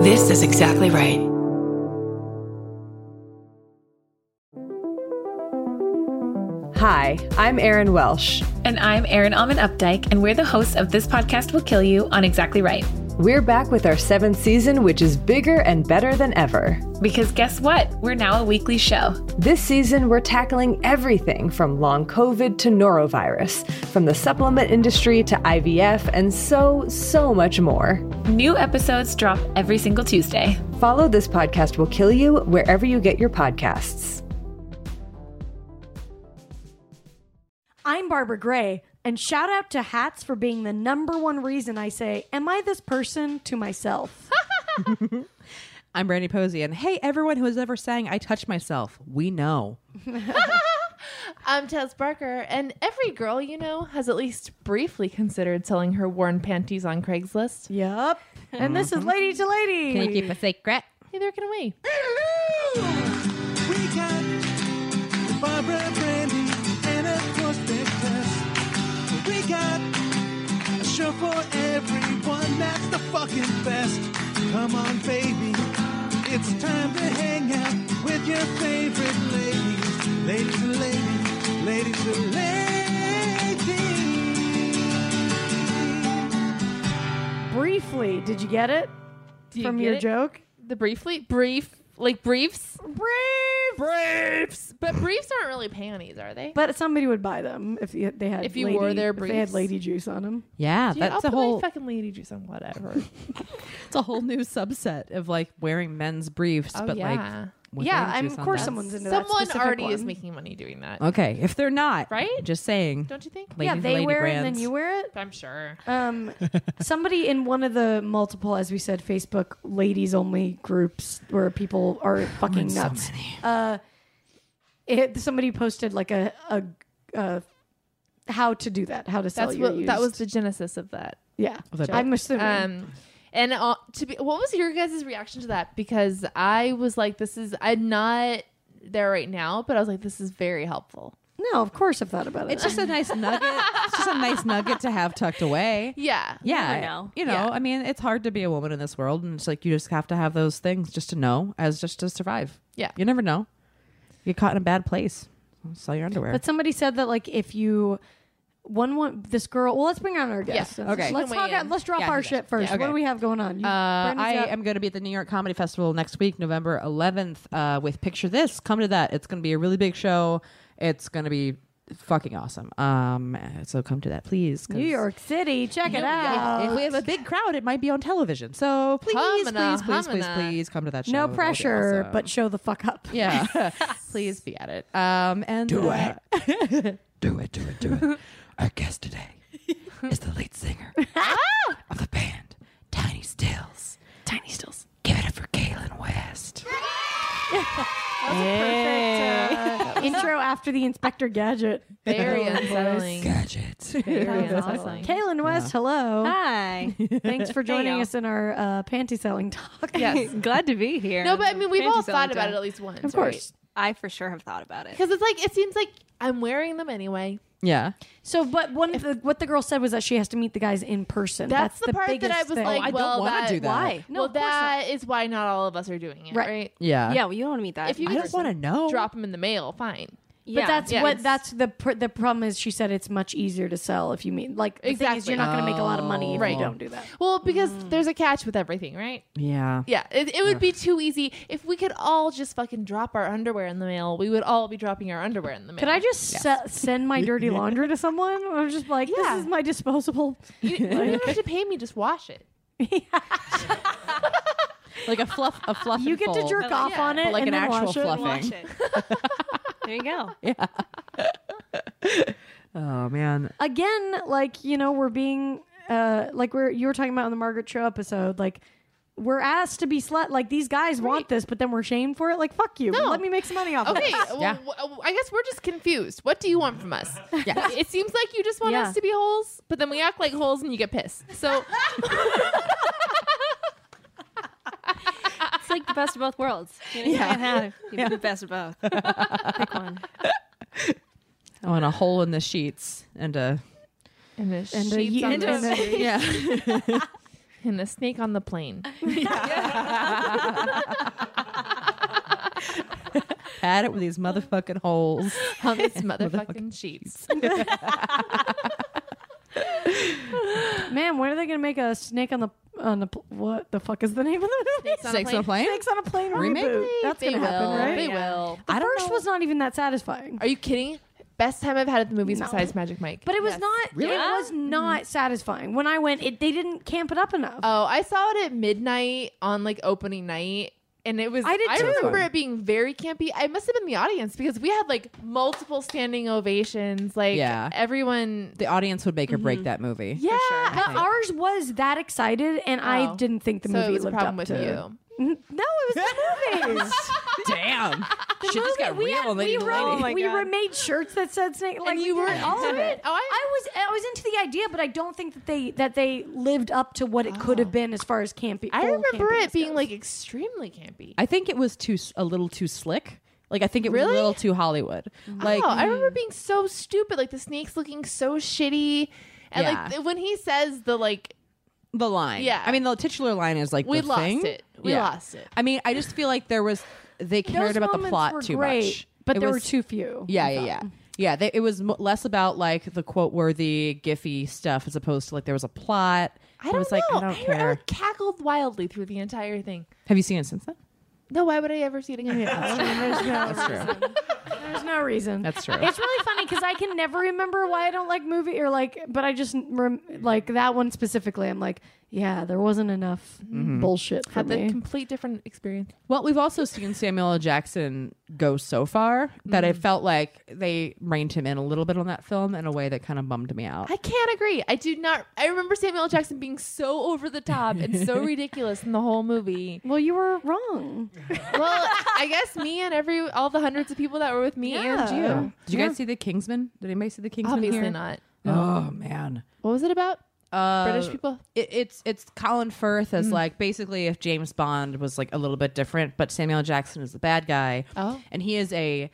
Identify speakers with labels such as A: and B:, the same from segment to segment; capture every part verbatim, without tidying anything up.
A: This is Exactly Right.
B: Hi, I'm Erin Welsh.
C: And I'm Erin Alman Updike, and we're the hosts of This Podcast Will Kill You on Exactly Right.
B: We're back with our seventh season, which is bigger and better than ever.
C: Because guess what? We're now a weekly show.
B: This season, we're tackling everything from long COVID to norovirus, from the supplement industry to I V F, and so, so much more.
C: New episodes drop every single Tuesday.
B: Follow This Podcast Will Kill You wherever you get your podcasts.
D: I'm Barbara Gray, and shout out to hats for being the number one reason I say, am I this person to myself?
E: I'm Brandy Posey, and hey, everyone who has ever sang I Touch Myself, we know.
F: I'm Tess Barker, and every girl you know has at least briefly considered selling her worn panties on Craigslist.
D: Yup. And this is Lady to Lady.
E: Can you keep a secret?
F: Neither can we.
G: Hello! We got Barbara, Brandy, and of course Big Tess. We got a show for everyone that's the fucking best. Come on, baby. It's time to hang out with your favorite ladies. Ladies and ladies. Ladies and ladies.
D: Briefly, did you get it?
F: Do you
D: From
F: get
D: your
F: it?
D: joke?
F: The briefly? Brief? Like briefs?
D: Brief!
F: Briefs! But briefs aren't really panties, are they?
D: But somebody would buy them if you, they had
F: If you
D: lady,
F: wore their
D: if they had
F: briefs.
D: lady juice on them.
E: Yeah,
F: Yeah, I'll
E: that's a
F: put
E: whole
F: my fucking lady juice on whatever.
E: it's a whole new subset of like wearing men's briefs,
F: Oh,
E: but
F: yeah.
E: like with
D: Yeah,
E: lady
D: I'm,
E: juice
D: of
E: on
D: course
E: them.
D: someone's into that
F: Someone
D: specific
F: already
D: one.
F: is making money doing that.
E: Okay, if they're not,
F: Right?
E: Just saying.
F: Don't you think?
E: Lady
D: Yeah,
E: for
D: they
E: lady
D: wear it and
E: brands.
D: then you wear it.
F: I'm sure.
D: Um, somebody in one of the multiple, as we said, Facebook ladies only groups where people are fucking
E: so
D: nuts.
E: many.
D: Uh, it, somebody posted like a, a, a how to do that, how to sell
F: That's
D: your
F: what
D: used.
F: that was the genesis of that.
D: yeah.
E: The joke.
D: I'm assuming.
F: Um, and uh, to be, what was your guys' reaction to that? Because I was like, this is, I'm not there right now, but I was like, this is very helpful.
D: no, of course I've thought about it.
E: It's just a nice nugget. It's just a nice nugget to have tucked away.
F: Yeah.
E: Yeah,
C: never know.
E: you know.
F: Yeah.
E: I mean, it's hard to be a woman in this world, and it's like you just have to have those things just to know, as just to survive.
F: Yeah.
E: You never know. You get caught in a bad place. Sell your underwear.
D: But somebody said that like if you one one this girl. Well, let's bring on our guest.
F: Yeah.
E: Okay.
D: Let's
F: She can
D: talk.
F: weigh
D: Out,
F: in.
D: let's drop
E: Yeah,
D: our
E: you
D: shit
E: guys.
D: first.
E: Yeah,
D: What
E: okay.
D: do we have going on? You,
E: Uh,
D: Brandon's
E: I
D: got-
E: am going to be at the New York Comedy Festival next week, November eleventh, uh, with Picture This. Come to that. It's going to be a really big show. It's going to be fucking awesome. Um, so come to that, please. 'cause
D: New York City. Check it
E: If,
D: out.
E: if we have a big crowd, it might be on television. So please,
F: Humana,
E: please, please, please,
F: humana.
E: please come to that show.
D: no
E: That'll be
D: pressure,
E: awesome.
D: but show the fuck up.
E: yeah, please be at it. Um, and
G: Do
E: uh,
G: it. Do it, do it, do it. Our guest today is the lead singer of the band Tiny Stills. Tiny Stills. Give it up for Kaylin West.
D: Perfect uh, intro after the Inspector Gadget.
F: Very unsettling.
G: Gadgets.
F: Very
D: That's
F: unsettling.
D: Kaylin West, hello.
H: Hi.
D: Thanks for joining
H: y'all.
D: us in our uh, panty selling talk.
F: Yes.
H: Glad to be here.
F: No, but I mean, we've all
H: Panties
F: thought
H: all
F: about it
H: done.
F: at least once.
D: Of course.
H: I for sure have thought about it.
F: Because it's like, it seems like I'm wearing them anyway.
E: yeah,
D: So, but one of the what the girl said was that she has to meet the guys in person.
F: That's,
D: That's,
F: the, part that
D: biggest
F: I was
D: thing.
F: like,
E: I don't
F: well,
E: wanna
F: that,
E: do that.
H: Why?
D: No,
F: well,
D: of course
F: that is why not all of us are doing it,
D: Right.
F: right?
E: yeah,
H: Yeah, well, you don't want to meet that.
F: If you
E: I
F: could
E: just want to know.
F: drop them in the mail, fine.
D: But
H: yeah.
D: that's
F: Yeah,
D: what
F: it's-
D: that's the pr- the problem is. She said it's much easier to sell if you mean like the thing is
F: Exactly.
D: you're not going to make a lot of money if
F: Right.
D: you don't do that.
F: Well, because there's a catch with everything, right?
E: Yeah,
F: Yeah, it, it would be too easy if we could all just fucking drop our underwear in the mail. We would all be dropping our underwear in the mail.
D: Could I just se- send my dirty laundry to someone? I'm just like,
F: Yeah.
D: this is my disposable.
F: You, you don't have to pay me. Just wash it.
E: like a fluff, a fluff.
D: You
E: and
D: get to
E: fold.
D: jerk off
F: yeah.
D: on it
E: But like
D: and
E: an
D: then
E: actual
D: wash it.
E: fluffing.
H: Wash it. There you go.
E: Oh man,
D: Again, like you know, we're being uh like we're you were talking about in the Margaret Cho episode, like. We're asked to be slut. Like these guys want this, but then we're shamed for it. Like fuck you.
F: No.
D: Let me make some money off
F: Okay,
D: of this.
F: well,
E: Yeah.
F: w- I guess we're just confused. What do you want from us?
E: Yeah.
F: It seems like you just want
D: Yeah.
F: us to be holes, but then we act like holes and you get pissed. So
H: It's like the best of both worlds. You know, you can't have you the best of both. Pick one.
E: I want a hole in the sheets and a
F: and the
D: And a
F: sheets
D: ye-
F: on
D: and
F: the
D: a-
E: yeah.
F: and a snake on the plane.
E: Had it with these motherfucking holes.
F: On these motherfucking sheets.
D: Man, when are they gonna make a snake on the on the pl- what the fuck is the name of the movie?
F: Snakes on a
E: Snakes on a plane?
D: Snakes on a Plane
E: Remake?
D: reboot. That's
F: They
D: gonna happen,
F: will.
D: right?
F: They
H: Yeah.
F: will.
D: The
E: I don't
D: first
E: know.
D: was not even that satisfying.
F: Are you kidding? Best time I've had at the movies
D: No.
F: besides Magic Mike.
D: But it was
F: Yes.
D: not.
E: Really?
D: It was not
F: Mm-hmm.
D: satisfying. When I went, it they didn't camp it up enough.
F: Oh, I saw it at midnight on like opening night. And it was,
D: I did
F: I
D: too.
F: remember it being very campy. I must have been the audience because we had like multiple standing ovations. Like
E: Yeah.
F: everyone.
E: The audience would make or break that movie.
F: Yeah.
D: But ours was that excited, and I
F: Oh.
D: didn't think the
F: So
D: movie
F: it was a
D: lived
F: problem
D: up
F: with
D: to.
F: you.
D: N- No, it was the movies.
E: Damn. Shit just got
D: we
E: real.
D: had,
E: lady
D: we
E: to
D: wrote,
E: lady.
H: my
D: we
H: God.
D: were made shirts that said snake. Like
F: you
D: we
F: were
D: did all of
F: into
D: it.
F: it. Oh, I-
D: I was I was into the idea, but I don't think that they that they lived up to what it could have been as far as campy.
F: I
D: full
F: remember
D: campiness
F: it being
D: goes.
F: like extremely campy.
E: I think it was too a little too slick. Like I think it was
F: Really?
E: a little too Hollywood. Like
F: oh, I remember being so stupid. Like the snakes looking so shitty. And
E: Yeah.
F: like th- when he says the like,
E: the line.
F: Yeah.
E: I mean the titular line is like
F: we
E: the
F: lost
E: thing.
F: it. We
E: Yeah.
F: lost it.
E: I mean, I just feel like there was they
D: Those
E: cared about the
D: moments
E: plot
D: were
E: too
D: great,
E: much.
D: but
E: It
D: there
E: was-
D: were too few.
E: Yeah,
D: I
E: yeah,
D: thought.
E: yeah. Yeah, they, it was m- less about like the quote worthy, gify stuff as opposed to like there was a plot.
F: I
E: It
F: don't
E: was
F: know.
E: like I don't
F: I,
E: care.
F: I cackled wildly through the entire thing.
E: Have you seen it since then?
F: No, why would I ever see it again?
D: There's no
E: That's true.
D: There's no reason.
E: That's true.
D: It's really funny because I can never remember why I don't like movie or like, but I just rem- like that one specifically. I'm like, yeah, there wasn't enough bullshit for
F: Had the
D: me.
F: complete different experience.
E: Well, we've also seen Samuel L. Jackson go so far that it felt like they reined him in a little bit on that film in a way that kind of bummed me out.
F: I can't agree. I do not. I remember Samuel L. Jackson being so over the top and so ridiculous in the whole movie.
D: Well, you were wrong.
F: Well, I guess me and every all the hundreds of people that were with me
D: Yeah.
F: and you.
E: Did you guys see The Kingsman? Did anybody see The Kingsman?
F: Obviously
E: here?
F: not.
E: Oh man.
F: What was it about?
E: Uh,
F: British people?
E: It, it's it's Colin Firth as like basically if James Bond was like a little bit different, but Samuel L. Jackson is the bad guy.
F: Oh.
E: And he is a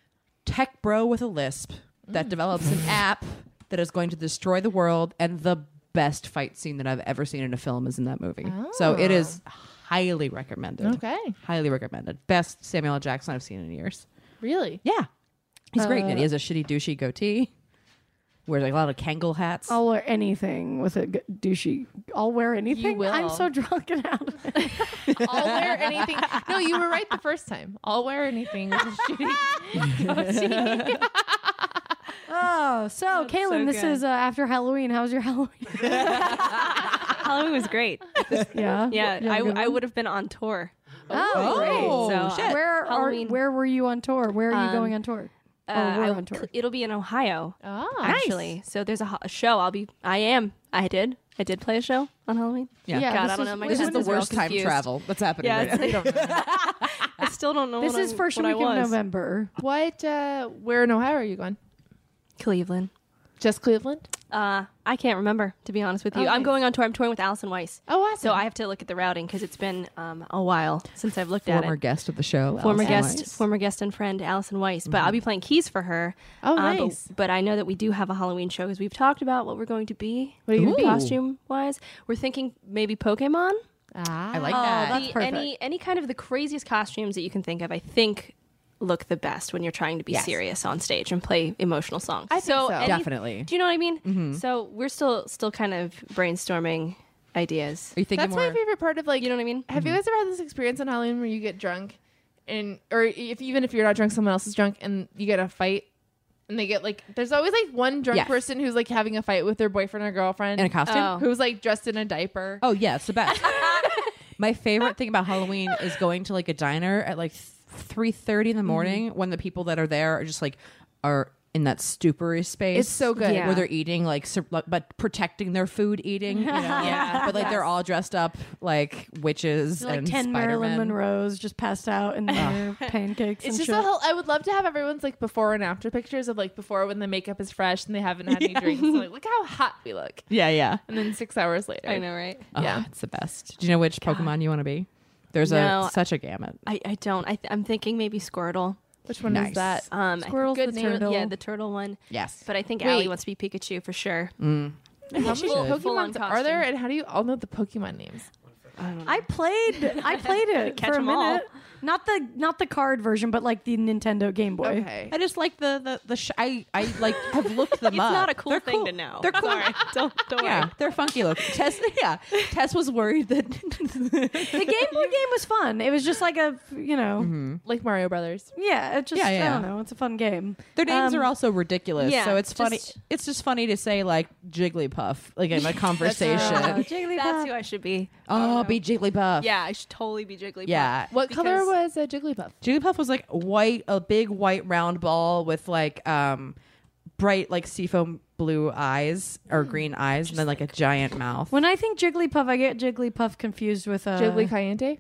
E: tech bro with a lisp that develops an app that is going to destroy the world, and the best fight scene that I've ever seen in a film is in that movie. So it is highly recommended.
F: Okay.
E: Highly recommended. Best Samuel L. Jackson I've seen in years.
F: Really?
E: Yeah. He's great.
F: Uh,
E: And he has a shitty douchey goatee. Wears like a lot of Kangol hats.
D: I'll wear anything with a g- douchey. I'll wear anything.
F: will.
D: I'm so drunk and out of it.
F: I'll wear anything. No, you were right the first time. I'll wear anything with a shitty.
D: Oh, so Kaylin,
H: so
D: this
H: good.
D: is uh, after Halloween. How was your Halloween?
H: Halloween was great.
D: yeah,
H: Yeah,
D: You
H: I,
D: had a good
H: I
D: one?
H: would have been on tour.
D: Oh,
E: Oh,
D: great.
H: So,
E: shit.
D: Where are
H: Halloween.
D: where were you on tour? Where are you
H: Um,
D: going on tour?
H: Uh,
D: or we're
H: I-
D: on tour.
H: It'll be in Ohio,
F: Ah,
H: actually. So there's a, ho- a show. I'll be. I am. I did. I did play a show on Halloween.
E: Yeah.
D: Yeah,
H: God,
D: this
H: I don't
D: is-
H: know. My
E: This is the
H: cousins are all
E: worst time
H: confused.
E: travel that's happening
H: Yeah,
E: right now.
H: it's- I still don't know.
D: This
H: what
D: is
H: I'm-
D: first
H: what
D: week
H: I
D: of
H: was.
D: November.
F: what? Uh, where in Ohio are you going?
H: Cleveland.
F: Just Cleveland?
H: Uh, I can't remember, to be honest with you.
F: Oh,
H: I'm
F: nice.
H: going on tour. I'm touring with Allison Weiss.
F: Oh, awesome.
H: So I have to look at the routing because it's been um, a while since I've looked at
E: Former
H: it.
E: guest of the show.
H: Former
E: Allison
H: guest,
E: Weiss.
H: former guest and friend Allison Weiss. But I'll be playing keys for her.
F: Oh,
H: Uh, but-
F: nice.
H: but, I know that we do have a Halloween show because we've talked about what we're going to be.
F: What are you gonna be?
H: costume wise? We're thinking maybe Pokemon.
F: Ah.
E: I like
D: Oh,
E: that.
D: that's
H: The-
D: perfect.
H: Any any kind of the craziest costumes that you can think of, I think, look the best when you're trying to be
E: Yes.
H: serious on stage and play emotional songs.
F: I think so.
H: any-
E: Definitely.
H: Do you know what I mean? So we're still still kind of brainstorming ideas.
E: Are you thinking
F: That's
E: more?
F: my favorite part of like.
H: You know what I mean?
F: Have you guys ever had this experience on Halloween where you get drunk, and or if even if you're not drunk, someone else is drunk, and you get a fight, and they get like. There's always like one drunk
E: Yes.
F: person who's like having a fight with their boyfriend or girlfriend
E: In a costume?
H: Oh.
F: who's like dressed in a diaper.
E: Oh yeah, it's the best. My favorite thing about Halloween is going to like a diner at like three thirty in the morning when the people that are there are just like are in that stupery space.
F: It's so good.
H: Yeah.
E: Where they're eating like, sur- like, but protecting their food eating. You know?
H: Yeah.
E: But like they're all dressed up like witches
D: like
E: and
D: ten Marilyn
E: Spider-Man.
D: Monroes just passed out in their pancakes.
F: It's
D: and
F: just
D: shit.
F: so hel- I would love to have everyone's like before and after pictures of like before when the makeup is fresh and they haven't had any drinks. So, like, look how hot we look.
E: Yeah, yeah.
F: And then six hours later.
H: I know, right?
E: Oh,
F: Yeah.
E: it's the best. Do you know which Pokemon you want to be? There's
H: No.
E: a such a gamut.
H: I, I don't. I th- I'm thinking maybe Squirtle.
F: Which one
E: Nice.
F: is that?
H: Um, I-
D: Squirrel's
F: good
D: the
F: name.
D: turtle.
H: Yeah, the turtle one.
E: Yes.
H: But I think
F: Wait.
H: Allie wants to be Pikachu for sure.
E: Mm.
F: How many
E: should.
H: Full on
F: Pokemon are there, and how do you all know the Pokemon names?
D: I played. I played it
H: Catch
D: for a
H: 'em all.
D: minute. Not the not the card version, but like the Nintendo Game Boy.
F: Okay.
E: I just like the the the. Sh- I I like have looked them
H: It's
E: up.
H: not a cool
E: They're
H: thing
E: cool.
H: to know.
E: They're cool.
H: Sorry. don't don't
E: Yeah,
H: worry.
E: they're funky look. Tess, yeah, Tess was worried that
D: The Game Boy game was fun. It was just like a you know.
F: Like Mario Brothers.
D: Yeah, it just
E: Yeah, yeah.
D: I don't know. It's a fun game.
E: their names
D: Um,
E: are also ridiculous.
H: yeah,
E: so it's
H: just-
E: funny. It's just funny to say like Jigglypuff, like in a conversation.
D: Oh,
H: That's
D: Jigglypuff.
H: who I should be.
E: oh, be Jigglypuff.
H: Yeah, I should totally be Jigglypuff.
E: Yeah.
F: What color
H: Because-
F: was uh, Jigglypuff?
E: Jigglypuff was like white, a big white round ball with like um bright like seafoam blue eyes or green eyes, and then like a giant mouth.
D: When I think Jigglypuff, I get Jigglypuff confused with uh,
F: Jiggly Caliente?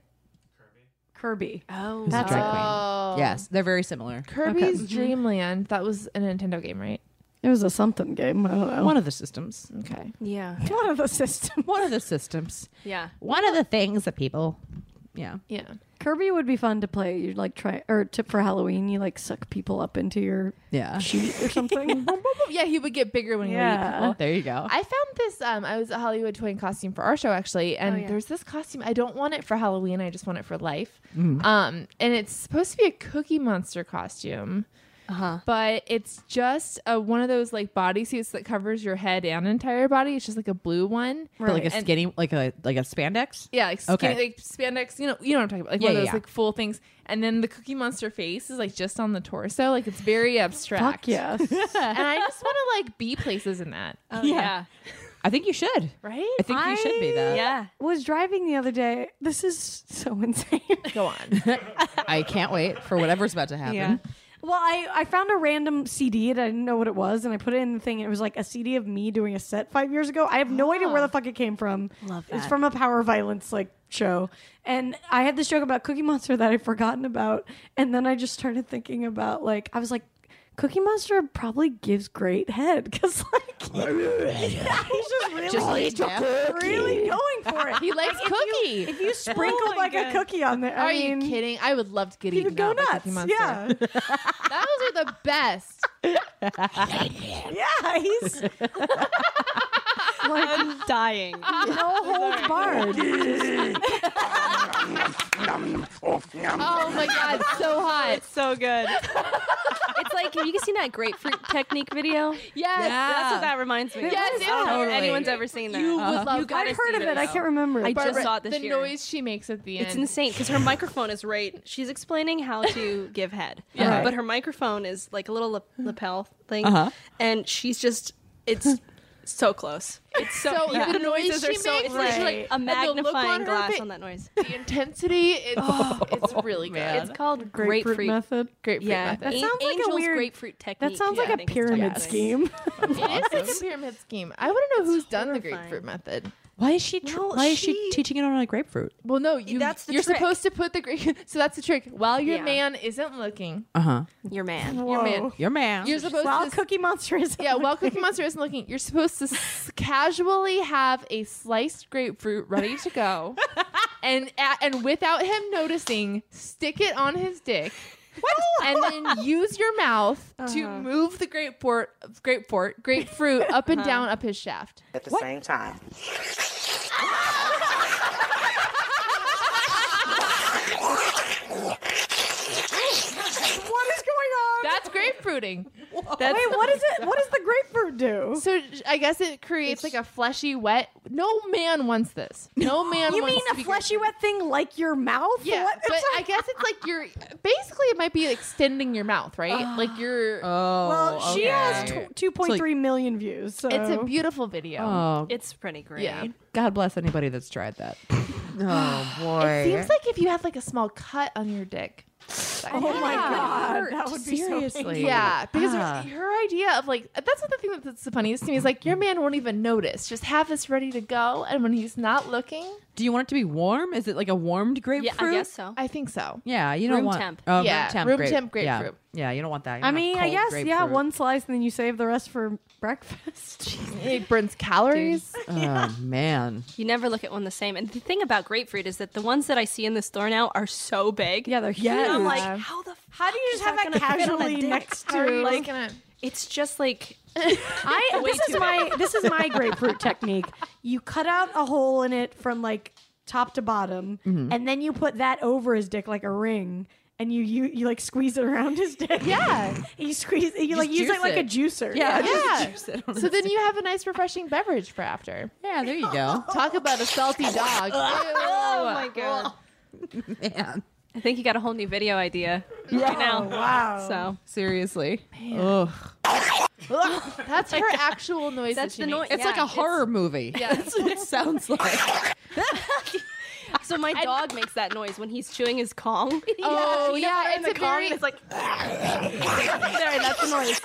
D: Kirby.
H: Oh,
D: That's
E: drag
D: it.
E: queen.
F: Oh.
E: Yes, they're very similar.
F: Kirby's
D: Okay.
F: Dreamland. That was a Nintendo game, right?
D: It was a something game. I don't know.
E: One of the systems.
F: Okay.
H: yeah,
D: One of the systems.
E: One of the systems.
H: yeah.
E: One of the things that people. Yeah.
F: Yeah.
D: Kirby would be fun to play. You like try or to, for Halloween. You like suck people up into your
E: Yeah.
D: sheet or something.
F: Yeah, he would get bigger when he would eat
D: Yeah.
F: people.
E: There you go.
F: I found this. Um, I was a Hollywood toy and costume for our show actually, and
H: Oh, yeah.
F: there's this costume. I don't want it for Halloween. I just want it for life.
E: Mm-hmm.
F: Um, and it's supposed to be a Cookie Monster costume,
H: Uh huh.
F: but it's just a, one of those like bodysuits that covers your head and entire body. It's just like a blue one.
E: But like a
F: And-
E: skinny, like a like a spandex.
F: Yeah, like skinny,
E: Okay.
F: like spandex. You know, you know what I'm talking about. Like
E: Yeah,
F: one of
E: yeah,
F: those
E: yeah.
F: like full things. And then the Cookie Monster face is like just on the torso. Like it's very abstract.
D: Fuck yes.
F: And I just want to like be places in that.
H: Oh,
E: Yeah.
H: yeah.
E: I think you should.
F: Right?
E: I think you should be that.
H: Yeah.
D: Was driving the other day. This is so insane.
F: Go on.
E: I can't wait for whatever's about to happen.
H: Yeah.
D: Well, I, I found a random C D and I didn't know what it was, and I put it in the thing. And it was like a C D of me doing a set five years ago. I have no idea where the fuck it came from.
H: Love
D: It's
H: that.
D: from a power violence like show, and I had this joke about Cookie Monster that I'd forgotten about, and then I just started thinking about like I was like, Cookie Monster probably gives great head because like yeah, he's just really
E: Just
D: really going for it.
F: He likes cookie.
D: If you sprinkled like a cookie on there,
F: Are
D: I mean,
F: you kidding? I would love to get
D: he
F: eaten
D: would go
F: out by
D: nuts.
F: Cookie Monster.
D: Yeah.
F: Those are the best.
D: Yeah, he's
H: I'm dying.
D: no holds barred.
F: Oh my god, so hot.
H: It's so good. It's like, have you guys seen that grapefruit technique video?
F: Yes.
H: That's what that reminds me of.
F: Yes,
H: I don't know if
E: totally.
H: anyone's ever seen that.
F: You would love
H: You gotta
D: I've heard
H: see
D: of it. I
H: this.
D: can't remember.
H: I
D: it.
H: just
F: Barbara,
H: saw it this
F: the
H: year.
F: noise she makes at the end.
H: It's insane because her microphone is right. She's explaining how to give head,
F: Yeah.
H: but her microphone is like a little lap- lapel thing,
E: Uh-huh.
H: and she's just it's so close. It's so,
F: So
H: yeah.
F: the noise
H: noises are
F: she
H: so
F: makes,
H: it's
F: like,
H: like
F: like,
H: a
F: and the look
H: magnifying
F: on her
H: glass
F: fa-
H: on that noise.
F: the intensity. It's, it's really good.
E: man.
H: It's called
D: grapefruit,
H: grapefruit.
D: method.
F: Grapefruit
H: Yeah,
F: method.
D: That
H: An-
D: sounds like a
H: Angel's
D: weird-
H: grapefruit technique.
D: That sounds
H: Yeah,
D: like
H: I
D: a
H: think it's
D: pyramid
H: top
D: scheme.
F: It is like a pyramid scheme. I want to know who's done the
H: horrifying.
F: grapefruit method.
E: Why is she? Tr-
H: Well,
E: why is she
H: she-
E: teaching it on a grapefruit?
F: Well, no, you,
H: That's the
F: you're
H: trick.
F: supposed to put the grape. So that's the trick. While your
H: Yeah.
F: man isn't looking,
E: Uh huh.
H: Your man.
F: your man,
E: Your man.
F: you're supposed
D: While
F: to.
D: Cookie Monster is
F: Yeah, while Cookie Monster isn't looking, you're supposed to s- casually have a sliced grapefruit ready to go, and a- and without him noticing, stick it on his dick. And then use your mouth to move the grapefruit, grapefruit, grapefruit up and down up his shaft.
A: At the same time.
D: what is going on?
F: That's grapefruiting.
H: That's
D: Wait, what is it? What does the grapefruit do?
F: So I guess it creates like a fleshy, wet. No man wants this. No man.
D: You
F: wants
D: mean
F: to
D: a
F: be
D: fleshy wet thing like your mouth?
F: Yeah,
D: What?
F: but I guess it's like you're basically it might be extending your mouth, right? Like you're.
E: Oh.
D: well, she has
E: okay.
D: two point three million views. So
F: it's a beautiful video.
E: Oh,
H: It's pretty great.
F: Yeah.
E: God bless anybody that's tried that. oh boy.
F: It seems like if you had like a small cut on your dick.
D: oh my god, that would be so
E: Seriously.
F: Yeah, because
E: Ah.
F: her, her idea of like that's what the thing that's the funniest to me is like your man won't even notice. Just have this ready to go, and when he's not looking,
E: Do you want it to be warm? Is it like a warmed
H: Yeah,
E: grapefruit?
H: I guess so.
F: I think so.
E: Yeah, you don't
H: Room
E: want
H: temp.
E: Oh,
F: Yeah,
E: room temp,
F: room
E: grape-
F: temp
E: yeah.
F: grapefruit.
E: Yeah, you don't want that. You
D: I
E: don't want
D: mean, I
E: cold
D: guess yeah,
E: grapefruit.
D: one slice and then you save the rest for breakfast.
F: It burns calories.
E: Oh man.
H: You never look at one the same. And the thing about grapefruit is that the ones that I see in the store now are so big.
D: Yeah, they're huge.
H: And I'm like,
F: Yeah.
H: how the f-
D: How do you just
H: is
D: have
H: that
D: that
H: gonna fit on a
D: casually
H: dick?
D: next
F: How are
D: to
F: you
D: like?
F: just gonna?
H: It's just like
D: I this is my this is my grapefruit technique. You cut out a hole in it from like top to bottom,
E: Mm-hmm.
D: and then you put that over his dick like a ring, and you you, you like squeeze it around his dick.
F: Yeah.
D: you squeeze you like use
E: juice
D: it like a
E: it.
D: juicer.
E: Yeah.
F: Yeah.
E: Juice it on
F: So
E: his
F: then you have a nice refreshing beverage for after.
E: Yeah, there you go.
F: Talk about a salty dog.
H: oh my god.
E: Man.
H: I think you got a whole new video idea right now.
D: Wow.
H: So
E: Seriously. Ugh.
F: That's her actual noise.
H: That's
F: that she
H: the
F: makes.
H: noise.
E: It's like
H: Yeah,
E: a horror movie.
F: Yeah.
E: That's what it sounds like.
H: so my dog makes that noise when he's chewing his Kong.
F: Oh,
H: You know
F: yeah,
H: how in
F: it's
H: the
F: a
H: Kong
F: very-
H: it's like there, that's the noise.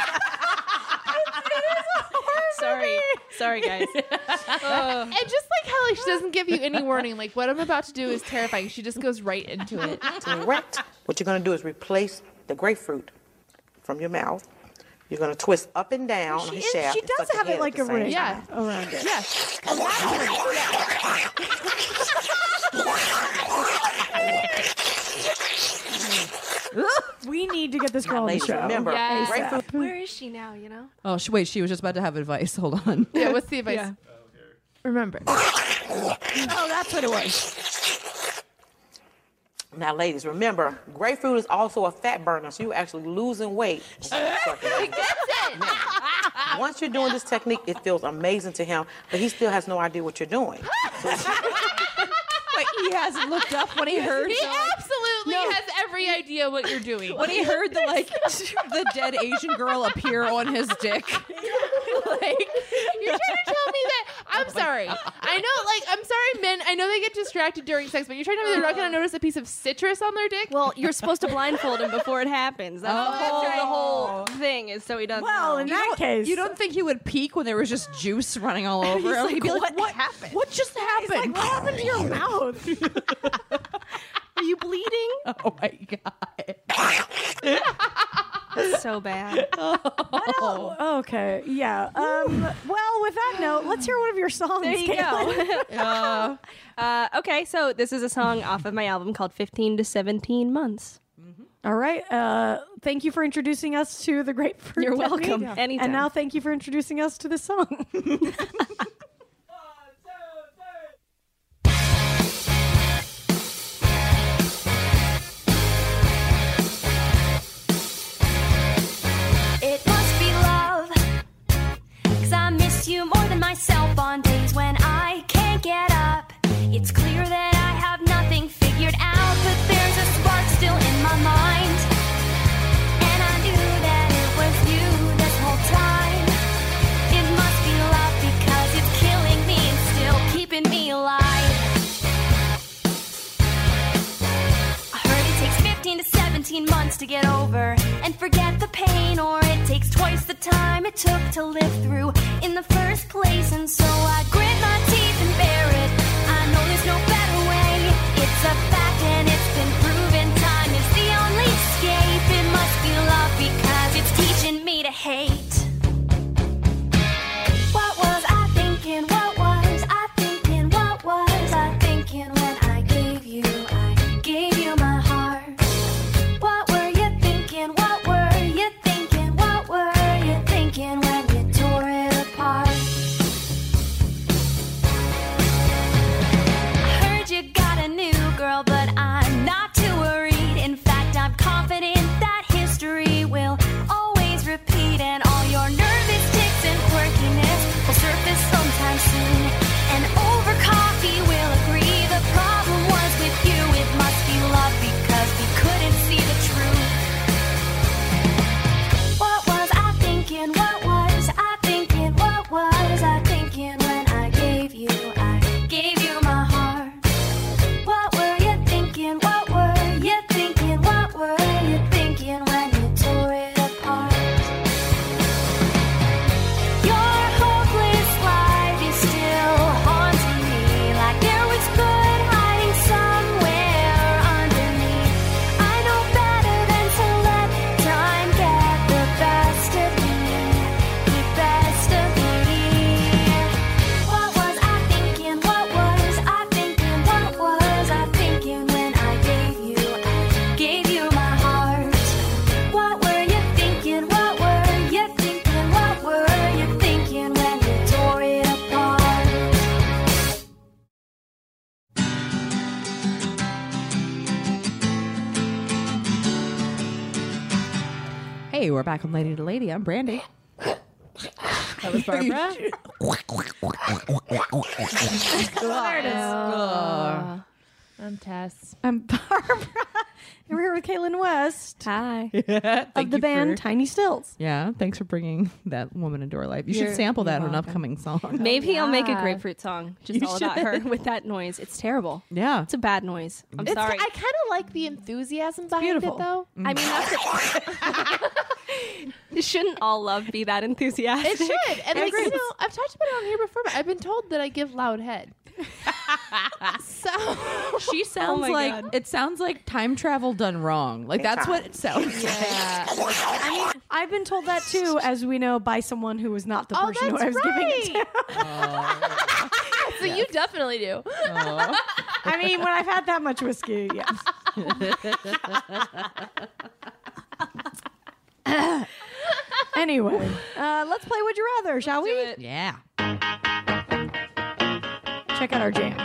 H: Sorry. Sorry guys. Oh.
F: And just like how like she doesn't give you any warning, like what I'm about to do is terrifying. She just goes right into it.
A: Correct. What you're going to do is replace the grapefruit from your mouth. You're going to twist up and down on
D: She,
A: his
D: is,
A: shaft.
D: she
A: and
D: does
A: suck
D: have
A: your
D: it
A: head
D: like
A: at
D: a
A: the same
D: ring
F: Yeah.
D: around it.
F: Yes.
D: We need to get this girl
A: Now,
D: on the
A: ladies,
D: show.
A: remember,
F: Yes.
A: grapefruit
H: Where is she now, you know?
E: Oh, sh- wait, she was just about to have advice. Hold on.
F: Yeah, what's the advice?
H: Yeah.
F: Remember.
D: Oh, that's what it was.
A: Now, ladies, remember, grapefruit is also a fat burner, so you're actually losing weight. Once you're doing this technique, it feels amazing to him, but he still has no idea what you're doing.
E: Wait, he hasn't looked up when he heard
F: He
E: the, like,
F: absolutely has every idea what you're doing.
E: when he heard the like the dead Asian girl appear on his dick. Like,
F: You're trying to tell me that I'm sorry. I know, like, I'm sorry, men. I know they get distracted during sex, but you're trying to tell me they're not going to notice a piece of citrus on their dick?
H: Well, you're supposed to blindfold him before it happens. That's
E: Oh,
H: the whole
E: that's right.
H: the whole thing is so he doesn't
D: Well,
H: know.
D: in
E: you
D: that
E: don't-
D: case,
E: you don't think he would peek when there was just juice running all over him?
H: like,
E: He'd be like,
H: "What
E: "What
H: happened?"
E: What just happened?
D: What happened to your mouth?
H: Are you bleeding?
E: Oh my god!
H: That's so bad.
D: Oh, okay, yeah. Um, well, with that note, let's hear one of your songs.
H: There you
D: Caitlin.
H: go. uh, uh, okay, so this is a song off of my album called fifteen to seventeen months.
D: All right. Uh, thank you for introducing us to the grapefruit.
H: You're
D: technique.
H: welcome. Anytime.
D: And now, thank you for introducing us to this song.
I: It must be love, 'cause I miss you more than myself on days when I can't get up. It's clear that I have nothing figured out, but there's a spark still in my mind. And I knew that it was you this whole time. It must be love because it's killing me and still keeping me alive. I heard it takes fifteen to seventeen months to get over and forget the pain, or it takes twice the time it took to live through in the first place. And so I grit my teeth and bear it. I know there's no better way. It's a fact and it's been proven. Time is the only escape. It must be love because it's teaching me to hate. What was I thinking? What was I thinking? What was I thinking when I gave you, I gave you my heart? What were you thinking? What were you thinking? What were you thinking when you tore it apart?
E: Hey, we're back on Lady to Lady. I'm Brandy.
F: That was Barbara.
D: There it is.
F: I'm Tess.
D: I'm Barbara. And we're here with Kaylin West
H: Hi.
D: of the band Tiny Stilts.
E: Yeah, thanks for bringing that woman into our life. You
H: You're-
E: should sample that
H: you're
E: in an
H: welcome.
E: upcoming song.
H: Maybe I'll make a
F: yeah.
H: grapefruit song just
E: You
H: all about her
E: should.
H: with that noise. It's terrible.
E: Yeah.
H: It's a bad noise. I'm
F: It's,
H: sorry.
F: I kind of like the enthusiasm behind
D: beautiful.
F: it, though.
H: I mean, that's it. Shouldn't all love be that enthusiastic?
F: It should. And like, you know, I've talked about it on here before, but I've been told that I give loud head. So
E: She sounds
H: my
E: like
H: God.
E: it sounds like time travel done wrong. Like that's what it sounds like.
F: yeah.
D: I mean, I've been told that too, as we know, by someone who was not the
F: Oh,
D: person who I
F: that's
D: was giving it to.
F: right. So you definitely do.
D: I mean, when I've had that much whiskey, yes. Anyway, uh, let's play Would You Rather, shall we?
H: it.
E: Yeah.
D: Check out our jam.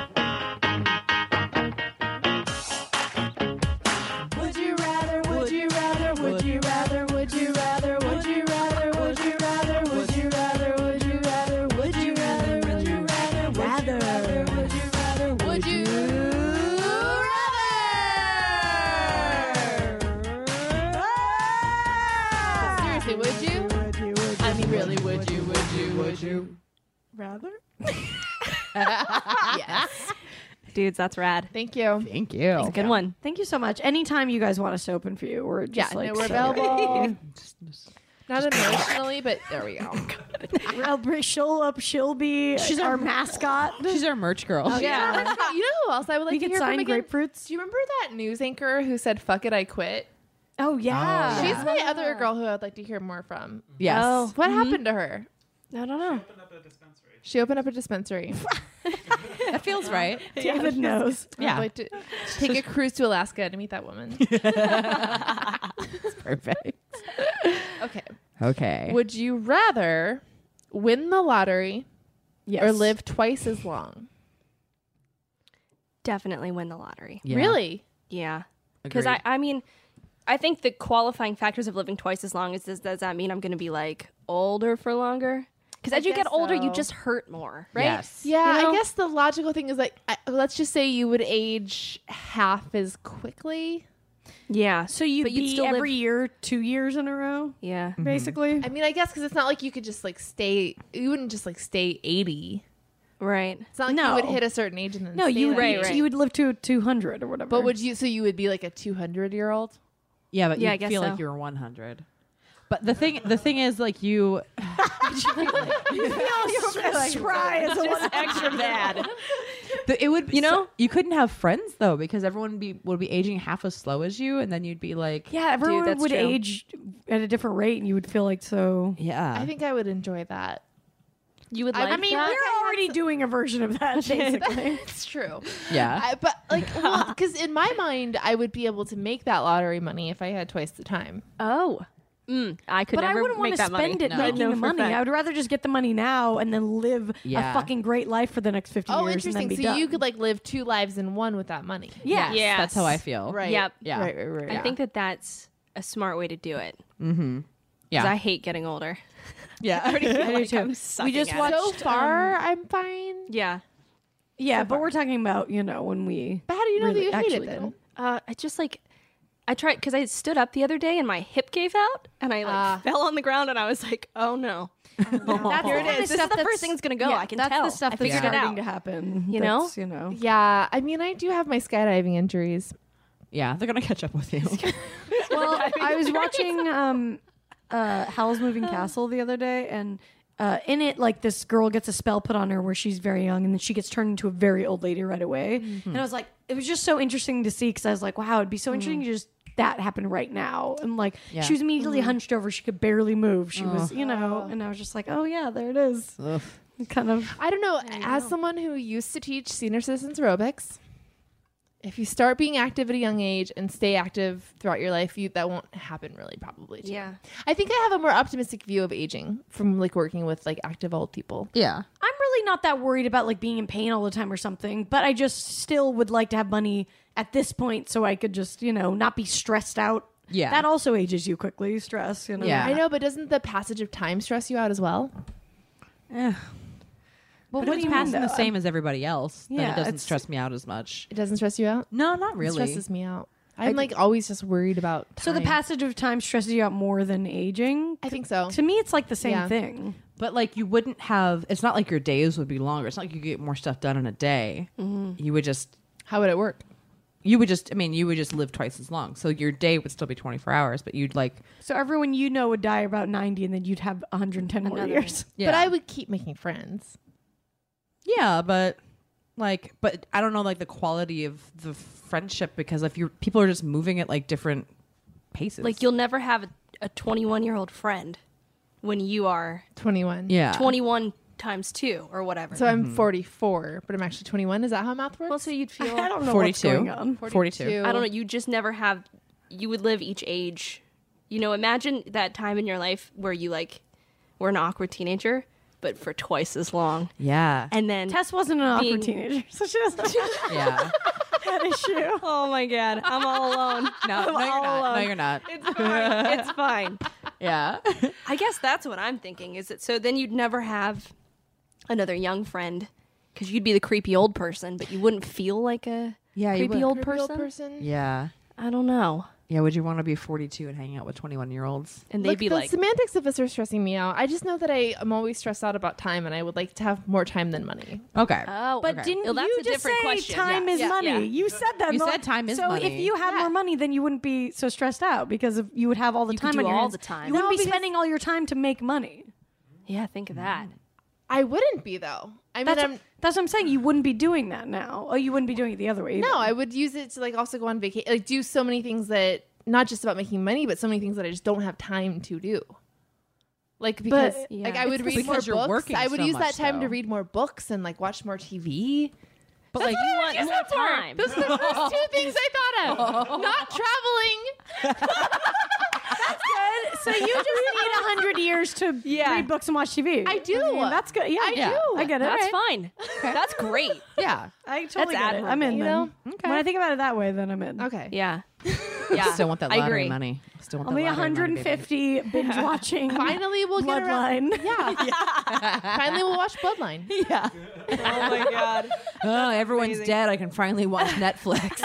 G: Would you rather, would you rather, would you rather, would you rather, would you rather, would you rather, would you rather, would you rather, would you rather, would you rather, rather, would you rather, would you rather?
F: Seriously, would you?
D: Would you, would
F: I mean, really, would you? Would you? Would you?
D: rather?
F: Yes.
H: Dudes, that's rad.
F: Thank you.
E: Thank you.
H: It's a good one.
D: Thank you so much. Anytime you guys want us to open for you, we're
F: Yeah,
D: just like
F: no, we're
D: so
F: available. Not emotionally, but there we go.
D: ready. She'll up, she'll be
E: She's
D: our
E: our-
D: mascot.
E: She's our merch girl.
D: yeah.
F: You know who else I would like
D: We
F: to
D: could
F: hear from
D: sign
F: again?
D: grapefruits.
F: Do you remember that news anchor who said "fuck it, I quit"?
D: Oh yeah.
F: She's my other girl who I'd like to hear more from.
E: Yes.
H: Oh.
F: What happened to her?
H: I don't know.
F: She opened up a dispensary.
E: That feels right.
D: David knows.
E: Yeah.
F: I'd like to take a cruise to Alaska to meet that woman.
E: Perfect.
F: Okay.
E: Okay.
F: Would you rather win the lottery
D: Yes.
F: or live twice as long?
H: Definitely win the lottery.
E: Yeah.
F: Really?
H: Yeah. Because
E: Agreed.
H: I, I mean, I think the qualifying factors of living twice as long is does, does that mean I'm going to be like older for longer? Because as you
F: guess
H: get older, you
F: so.
H: just hurt more, right?
E: Yes.
F: Yeah,
H: You know?
F: I guess the logical thing is like, I, let's just say you would age half as quickly.
H: Yeah.
D: So you'd
H: But you'd
D: be
H: still live-
D: every year, two years in a row,
H: Yeah.
D: basically.
F: I mean, I guess because it's not like you could just like stay, you wouldn't just like stay eighty.
H: Right.
F: It's not like
D: No.
F: you would hit a certain age and then
D: No,
F: stay
D: you
F: that
H: Right,
F: age.
H: right.
D: you would live to two hundred or whatever.
F: But would you, so you would be like a two hundred year old?
E: Yeah, but
H: Yeah,
E: you
H: I guess
E: feel
H: so.
E: like you're one hundred. But the thing, the thing is, like you,
D: as spry as a one
H: Extra bad.
E: the, it would, be
H: You know?
E: so- you couldn't have friends though because everyone would be would be aging half as slow as you, and then you'd be like,
D: Yeah, everyone
H: that's
D: would
H: true.
D: age at a different rate, and you would feel like so.
E: yeah.
F: I think I would enjoy that.
H: You would
F: I-
H: like
D: I mean,
H: that?
D: we're already doing a version of that, basically.
F: It's true.
E: yeah.
F: I, but like, well, because in my mind, I would be able to make that lottery money if I had twice the time.
H: Oh. Mm, I could
D: But I
H: never
D: wouldn't want
H: make
D: to
H: that money.
D: spend it
H: No.
D: making
H: No,
D: the
H: for
D: money.
H: fact.
D: I would rather just get the money now and then live
E: Yeah.
D: a fucking great life for the next fifty
F: Oh,
D: years and then
F: interesting.
D: be
F: So
D: done.
F: you could like live two lives in one with that money.
D: yeah.
H: Yes.
E: That's how I feel.
F: Right.
H: Yep.
E: Yeah.
F: Right. Right. Right.
H: I think that that's a smart way to do it.
E: Mm-hmm.
H: Because
E: Yeah.
H: I hate getting older.
E: yeah.
H: I feel
D: do
H: like
D: too.
H: I'm
D: We
H: sucking
D: just
H: at
D: watched-
H: it.
F: so far, I'm fine.
H: Yeah.
D: Yeah, but we're talking about, you know, when we.
F: But how do you know
D: really
F: that you hate
D: actually
F: it then?
D: don't.
H: Uh, I just like, I tried, because I stood up the other day and my hip gave out and I like
F: Ah.
H: fell on the ground and I was like, oh no.
D: That's
H: Here
D: the
H: it
D: kind of
H: is. This is
D: stuff
H: the
D: that's-
H: first thing that's going to go.
D: yeah,
H: I can
D: that's
H: tell.
D: the stuff
H: I
D: that's
H: figured it
D: starting
H: out.
D: to happen.
H: You know?
D: That's, You know.
F: Yeah. I mean, I do have my skydiving injuries.
E: Yeah. They're gonna catch up with you.
D: Well, I was watching um, uh, Howl's Moving Castle the other day, and uh, in it, like this girl gets a spell put on her where she's very young, and then she gets turned into a very old lady right away. And I was like, it was just so interesting to see because I was like, wow, it'd be so interesting to just that happen right now. And like,
E: Yeah.
D: she was immediately hunched over; she could barely move. She was, you know, and I was just like, oh yeah, there it is.
E: Ugh.
D: Kind of.
F: I don't know. As someone who used to teach senior citizens aerobics, if you start being active at a young age and stay active throughout your life, you that won't happen really probably. to you.
H: Yeah.
F: I think I have a more optimistic view of aging from like working with like active old people.
E: Yeah.
D: I'm really not that worried about like being in pain all the time or something, but I just still would like to have money at this point so I could just, you know, not be stressed out
E: Yeah.
D: That also ages you quickly. Stress, you know.
E: Yeah.
F: I know, but doesn't the passage of time stress you out as well?
D: Eh.
E: Well,
D: But
E: when
D: what
E: it's
D: do you mean,
E: passing the
D: though?
E: same as everybody else, then
D: Yeah,
E: it doesn't
D: it's-
E: stress me out as much.
F: It doesn't stress you out?
E: No, not
F: It
E: really.
F: stresses me out. I'm like always just worried about time.
D: So the passage of time stresses you out more than aging?
F: I think so.
D: To me, it's like the same
F: Yeah.
D: thing.
E: But like you wouldn't have. It's not like your days would be longer. It's not like you get more stuff done in a day. You would just.
F: How would it work?
E: You would just. I mean, you would just live twice as long. So your day would still be twenty-four hours, but you'd like.
D: So everyone you know would die about ninety, and then you'd have one hundred ten more
H: Another-
D: years.
E: Yeah.
F: But I would keep making friends.
E: Yeah, but like, but I don't know like the quality of the friendship because if you people are just moving at like different paces.
H: Like you'll never have a, a twenty-one year old friend when you are
F: twenty-one.
E: yeah.
H: twenty-one times two or whatever.
F: So I'm forty-four, but I'm actually twenty-one. Is that how math works?
H: well, so you'd feel.
D: I don't know
E: forty-two.
D: what's going on.
E: forty-two.
H: I don't know. You just never have. You would live each age. You know, imagine that time in your life where you like were an awkward teenager, but for twice as long,
E: Yeah.
H: and then
D: Tess wasn't an awkward
H: Being-
D: teenager, so she doesn't have
E: Yeah.
D: that issue.
H: oh my god, I'm all alone.
E: No, no, you're
H: all
E: not. No,
H: alone.
E: you're not.
H: It's fine. It's fine.
E: Yeah.
H: I guess that's what I'm thinking. Is it so? Then you'd never have another young friend because you'd be the creepy old person, but you wouldn't feel like a
E: Yeah, you
H: creepy
E: would.
H: old
F: Creepy
H: person.
F: old person.
E: Yeah.
H: I don't know.
E: Yeah. Would you want to be forty-two and hang out with twenty-one year olds?
H: And they'd
F: Look,
H: be
F: the
H: like,
F: semantics of this are stressing me out. I just know that I am always stressed out about time, and I would like to have more time than money.
E: Okay.
H: "Oh,
D: But
H: okay.
D: didn't
H: Well, that's
D: you
H: a
D: just
H: different
D: say
H: question.
D: time
H: Yeah.
D: is
H: Yeah.
D: money?
H: Yeah.
D: You said that.
E: You
D: Mo-
E: said time is
D: so
E: money.
D: if you had
F: Yeah.
D: more money, then you wouldn't be so stressed out because of, you would have all the
H: You could
D: time
H: do
D: on your
H: all
D: hands.
H: the time.
D: You wouldn't
F: No,
D: be
F: because-
D: spending all your time to make money.
H: Yeah, think of that.
F: I wouldn't be though. I mean,
D: That's,
F: I'm
D: what, that's what I'm saying. You wouldn't be doing that now. Oh, you wouldn't be doing it the other way. Either.
F: no. I would use it to like also go on vacation, like do so many things that not just about making money, but so many things that I just don't have time to do. Like because
D: But-
F: like
H: Yeah.
F: I would
E: It's
F: read more
E: because you're
F: books.
E: working
F: I would
E: so
F: use
E: much,
F: that time
E: though.
F: to read more books and like watch more T V.
H: But like you want more time.
F: Those are the first two things I thought of. Not traveling.
D: So you just need a hundred years to
F: Yeah.
D: read books and watch T V.
F: I do.
D: mean, that's good. Yeah,
F: I
D: yeah.
F: do.
D: I get it.
H: That's
D: All right.
H: fine. That's great.
E: Yeah.
D: I totally get it. I'm in.
F: you
D: then.
F: know?
D: When I think about it that way, then I'm in.
F: Okay.
H: Yeah. Yeah.
E: Still want that
H: I
E: lottery
H: agree.
E: money. Still want
D: I'll
E: that
D: be
E: lottery money, baby.
D: one hundred fifty binge watching.
F: Finally, we'll get around.
D: Bloodline.
F: Yeah. Finally, we'll watch Bloodline.
E: Yeah.
H: Oh my god.
E: Oh, everyone's dead. I can finally watch Netflix.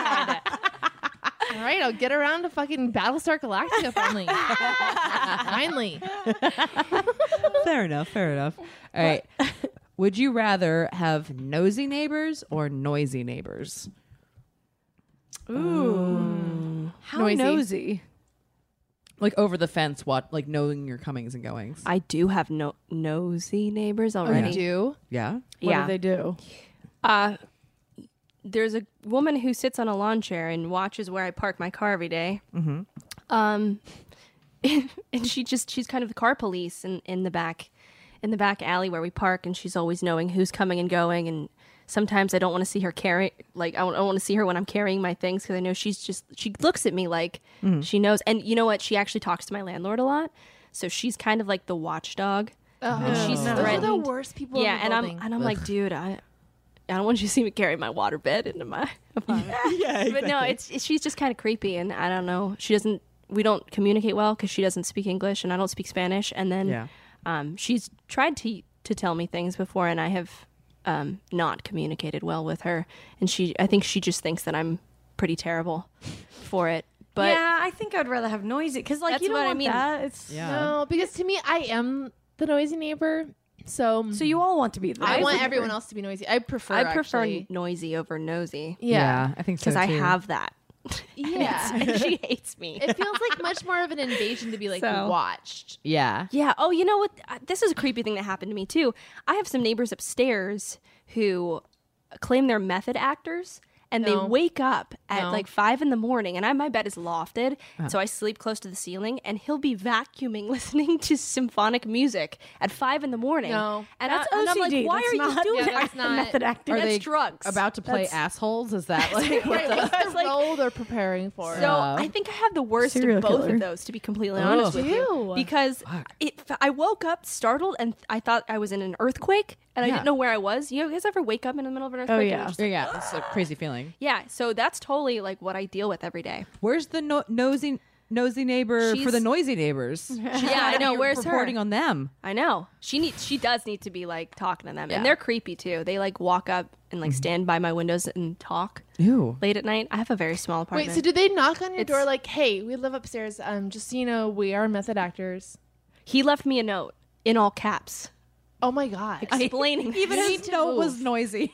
F: All right, I'll get around to fucking Battlestar Galactica finally. Finally.
E: Fair enough. Fair enough. All right. Would you rather have nosy neighbors or noisy neighbors?
D: Ooh. How
F: Noisy.
D: nosy.
E: Like over the fence, what? Like knowing your comings and goings.
H: I do have no nosy neighbors
F: Oh,
H: already.
F: you do?
E: Yeah.
D: What
H: Yeah.
D: do they do?
H: Uh, there's a woman who sits on a lawn chair and watches where I park my car every day. Mm-hmm. Um, and she just she's kind of the car police in, in the back, in the back alley where we park, and she's always knowing who's coming and going. And sometimes I don't want to see her carry like I don't, I don't want to see her when I'm carrying my things because I know she's just she looks at me like she knows. And you know what? She actually talks to my landlord a lot, so she's kind of like the watchdog. And she's
F: Those are the
H: threatened.
F: worst people
H: Yeah,
F: in the
H: and I'm
F: building.
H: and I'm like, dude, I I don't want you to see me carry my water bed into my apartment.
E: Yeah.
H: But no, it's, it's she's just kind of creepy, and I don't know. She doesn't. We don't communicate well because she doesn't speak English, and I don't speak Spanish. And then,
E: Yeah.
H: um, she's tried to to tell me things before, and I have um not communicated well with her. And she, I think she just thinks that I'm pretty terrible for it. But
D: yeah, I think I'd rather have noisy because, like,
H: That's
D: you don't
H: what I
D: want
H: mean.
D: that. It's
E: Yeah.
F: No, because to me, I am the noisy neighbor. So,
D: so you all want to be. The
F: I
D: noisy
F: want
D: neighbor.
F: everyone else to be noisy. I prefer.
H: I prefer
F: actually.
H: noisy over nosy
F: Yeah.
E: I think so
H: because I
E: too.
H: have that.
F: Yeah.
H: And she hates me.
F: It feels like much more of an invasion to be like
H: So-
F: watched.
E: Yeah.
H: Yeah. Oh, you know what? Uh, This is a creepy thing that happened to me too. I have some neighbors upstairs who claim they're method actors, and
F: No.
H: they wake up at
F: No.
H: like five in the morning, and I, my bed is lofted, so I sleep close to the ceiling, and he'll be vacuuming, listening to symphonic music at five in the morning.
F: No.
H: and,
D: That's
H: I, and I'm
D: O C D.
H: like, why
D: That's
H: are you
D: not-
H: doing
F: Yeah,
H: that?
F: that's not-
D: method acting.
E: Are
H: That's
E: they
H: drugs.
E: about to play
D: That's-
E: assholes? Is that like what the-
F: What's the role they're preparing for?
H: So
E: Yeah.
H: I think I have the worst
D: Serial
H: of both
D: killer.
H: of those, to be completely honest with you.
F: Ew.
H: Because it, I woke up startled and I thought I was in an earthquake, and I
E: Yeah.
H: didn't know where I was. You guys ever wake up in the middle of an earthquake? and
D: yeah.
H: you're just-
E: Yeah, it's a crazy feeling.
H: yeah. So that's totally like what I deal with every day.
E: Where's the no- nosy nosy neighbor for
H: She's-
E: the noisy neighbors. She's
H: Yeah, I know. Where's her?
E: reporting on them?
H: I know. She needs. She does need to be like talking to them,
E: Yeah.
H: and they're creepy too. They like walk up and like stand by my windows and talk
E: Ew.
H: late at night. I have a very small apartment.
F: Wait, so do they knock on your
H: It's-
F: door like, "Hey, we live upstairs. Um, just so you know, we are method actors."
H: He left me a note in all caps
F: Oh my god.
H: explaining.
E: Even
F: You
E: his
F: need to
E: note
F: move.
E: was noisy.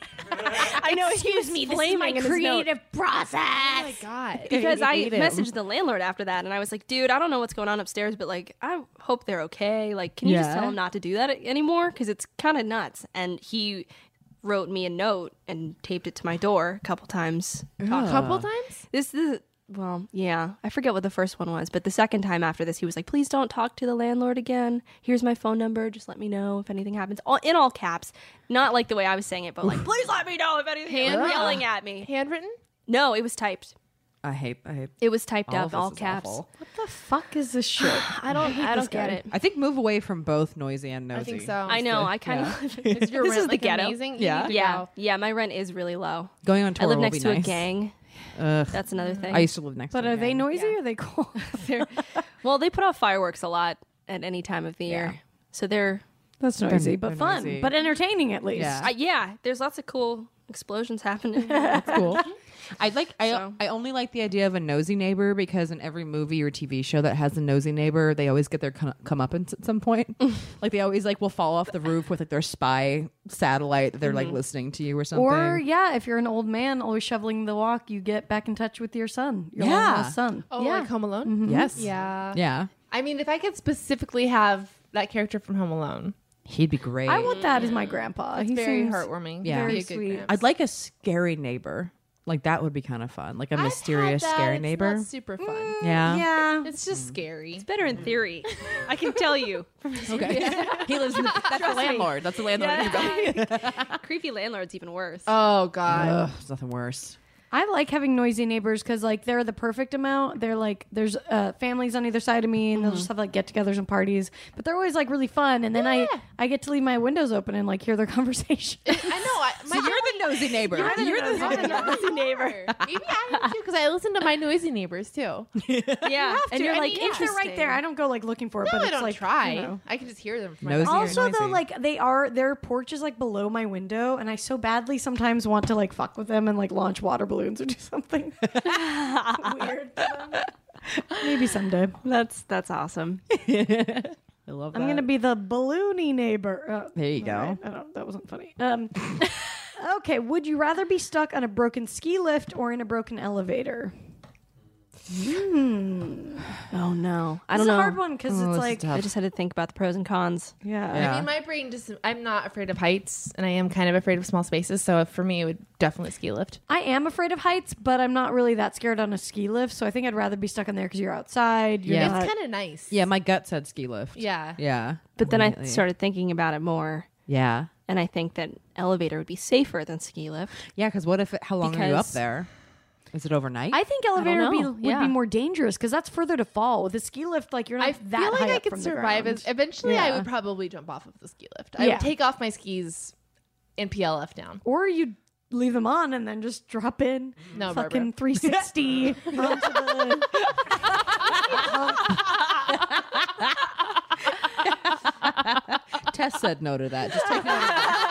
H: I know. Excuse me. This is my creative process.
F: Oh my god.
H: Because I
E: hate him.
H: messaged the landlord after that, and I was like, "Dude, I don't know what's going on upstairs, but like, I hope they're okay. Like, can you just
E: Yeah.
H: tell them not to do that anymore? Because it's kind of nuts." And he wrote me a note and taped it to my door a couple times.
F: A couple times?
H: This is well, yeah. I forget what the first one was, but the second time after this, he was like, "Please don't talk to the landlord again. Here's my phone number. Just let me know if anything happens." All in all caps, not like the way I was saying it, but like, "Please let me know if anything."
F: Hand-
H: Hand yelling at me.
F: Handwritten?
H: No, it was typed.
E: I hate. I hate.
H: It was typed
E: All
H: up,
E: of this
H: all
E: is
H: caps.
E: awful.
D: What the fuck is this shit?
H: I don't. I,
D: this
H: don't get
D: guy.
H: it.
E: I think move away from both noisy and nosy.
F: I think so.
H: I know. I kind
E: yeah.
H: of.
F: Is your
H: this
F: rent
H: is the
F: like
H: ghetto.
F: amazing? You
E: Yeah.
F: need to
H: Yeah,
F: go.
H: yeah. My rent is really low.
E: Going on tour
H: I live
E: will
H: next
E: be
H: to
E: nice.
H: a gang.
E: Ugh.
H: That's another thing.
E: I used to live next.
D: But
E: to a
D: are they
E: gang.
D: noisy or are they cool?
H: They're- well, they put off fireworks a lot at any time of the year, so they're.
D: That's noisy, but
E: they're
D: fun,
E: noisy.
D: but entertaining at least.
E: Yeah.
H: Uh, yeah, there's lots of cool explosions happening.
E: That's cool. I like. I
H: So.
E: I only like the idea of a nosy neighbor because in every movie or T V show that has a nosy neighbor, they always get their come, come up at some point. Like they always like will fall off the roof with like their spy satellite that they're like listening to you or something.
D: Or yeah, if you're an old man always shoveling the walk, you get back in touch with your son, your
E: Yeah.
D: long lost son.
F: Oh,
H: Yeah.
F: like Home Alone?
E: yes.
F: Yeah.
E: Yeah.
F: I mean, if I could specifically have that character from Home Alone,
E: He'd be great.
D: I want that as my grandpa.
F: it's
D: he
F: very
D: seems
F: heartwarming.
E: Yeah.
F: He'd be
D: very
F: a good
D: sweet.
F: Gramps.
E: I'd like a scary neighbor. Like that would be kind of fun. Like a
F: I've had
E: mysterious,
F: that.
E: scary
F: It's
E: neighbor.
F: not super fun.
E: Yeah.
D: Yeah.
F: It's just scary.
H: Better in theory, I can tell you.
E: Okay. He lives in the. That's the landlord. That's the landlord. in your building.
H: Creepy landlord's even worse.
F: Oh god.
E: Ugh, there's nothing worse.
D: I like having noisy neighbors because like they're the perfect amount. They're like there's uh, families on either side of me, and they'll just have like get-togethers and parties. But they're always like really fun. And then I I get to leave my windows open and like hear their conversation.
F: I know. I, my
E: So you're the nosy neighbor. You're the,
F: noisy neighbor. Maybe I am too because I listen to my noisy neighbors too.
H: yeah,
D: and you're
H: I
D: like,
H: mean,
D: if they're right there, I don't go like looking for it.
F: No,
D: but
F: I
D: it's
F: don't
D: like
F: try.
D: you know.
F: I can just hear them from
E: Nosy
F: my
E: or
D: Also, though,
E: noisy?
D: like they are their porch is like below my window, and I so badly sometimes want to like fuck with them and like launch water balloons or do something weird. for them. Maybe someday.
H: That's that's awesome.
E: I love that.
D: I'm gonna be the balloony neighbor. Uh,
E: There you go.
D: all right. I don't. That wasn't funny. Um, okay. Would you rather be stuck on a broken ski lift or in a broken elevator? Hmm.
H: Oh no, I
D: It's
H: don't
D: a
H: know.
D: hard one because
E: Oh,
D: it's
E: this is
D: like
E: tough.
H: I just had to think about the pros and cons.
D: yeah.
E: Yeah.
F: I mean, my brain just, I'm not afraid of heights and I am kind of afraid of small spaces. So for me, it would definitely ski lift.
D: I am afraid of heights, but I'm not really that scared on a ski lift. So I think I'd rather be stuck in there because you're outside. You're
E: Yeah.
D: not-
F: It's kind of nice.
E: Yeah, my gut said ski lift.
F: Yeah.
E: Yeah.
H: But then I
E: Immediately.
H: started thinking about it more,
E: Yeah.
H: and I think that elevator would be safer than ski lift.
E: Yeah, because what if? It, how long are you up
H: Because-
E: there? Is it overnight?
D: I think elevator would, be,
H: know.
D: would
H: Yeah.
D: be more dangerous because that's further to fall. With a ski lift, like you're not
F: I
D: that
F: feel like
D: high
F: I
D: up
F: could
D: from the
F: survive.
D: ground.
F: As, eventually, I
D: Yeah.
F: would probably jump off of the ski lift. I
D: Yeah.
F: would take off my skis and P L F down.
D: Or you leave them on and then just drop in.
F: No,
D: fucking
F: Barbara.
D: three sixty onto the.
E: Tess said no to that. Just take note of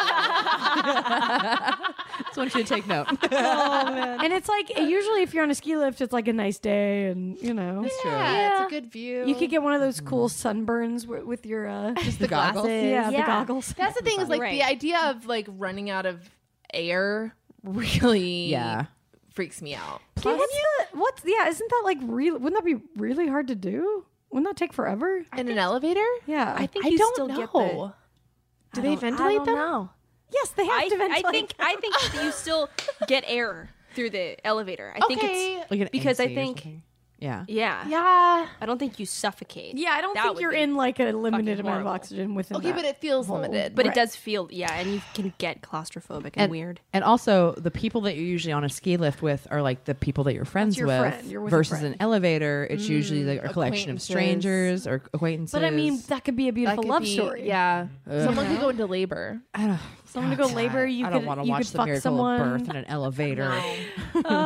E: that. Just want you to take note.
D: And it's like usually if you're on a ski lift, it's like a nice day, and you know
F: Yeah, it's a good view.
D: you could get one of those cool sunburns w- with your uh,
F: just the
E: goggles?
F: glasses.
D: yeah, the
H: Yeah.
D: goggles.
F: That's the thing is like
H: Right.
F: the idea of like running out of air really
E: Yeah.
F: freaks me out.
D: Plus, what's the, what's yeah? Isn't that like real? Wouldn't that be really hard to do? Wouldn't that take forever?
F: In an elevator?
D: Yeah,
H: I think
F: I
H: you
F: don't
H: still
F: know.
H: get the.
F: Do
H: I
F: they
H: don't-
F: ventilate
H: I don't
F: them?
H: know.
D: yes, they have
H: I,
D: to ventilate.
H: I think I think that you still get air through the elevator. I think
F: Okay.
H: it's
E: Like an
H: because I
E: A C or
H: think
E: something. Yeah.
H: yeah.
F: Yeah.
H: I don't think you suffocate.
D: yeah, I don't
H: That
D: think
H: would
D: you're
H: be
D: in like a limited
H: fucking
D: amount of
H: horrible.
D: oxygen within.
F: Okay,
D: that.
F: but it feels limited.
H: But
D: Right.
H: it does feel yeah, and you can get claustrophobic and,
E: And-
H: weird.
E: And also, the people that you're usually on a ski lift with are like the people that you're friends
D: your
E: with.
D: friend. You're with a
E: versus
D: friend.
E: an elevator, it's usually like a collection of
F: acquaintances.
E: strangers or acquaintances.
D: But I mean, that could be a
F: That
D: beautiful
F: could
D: love
F: be-
D: story.
F: Yeah. Someone could go into labor.
E: I don't.
D: Someone to go labor, you
E: I
D: could
E: don't want to
D: you
E: watch
D: could
E: the
D: fuck
E: miracle
D: someone.
E: of birth in an elevator.
D: Oh,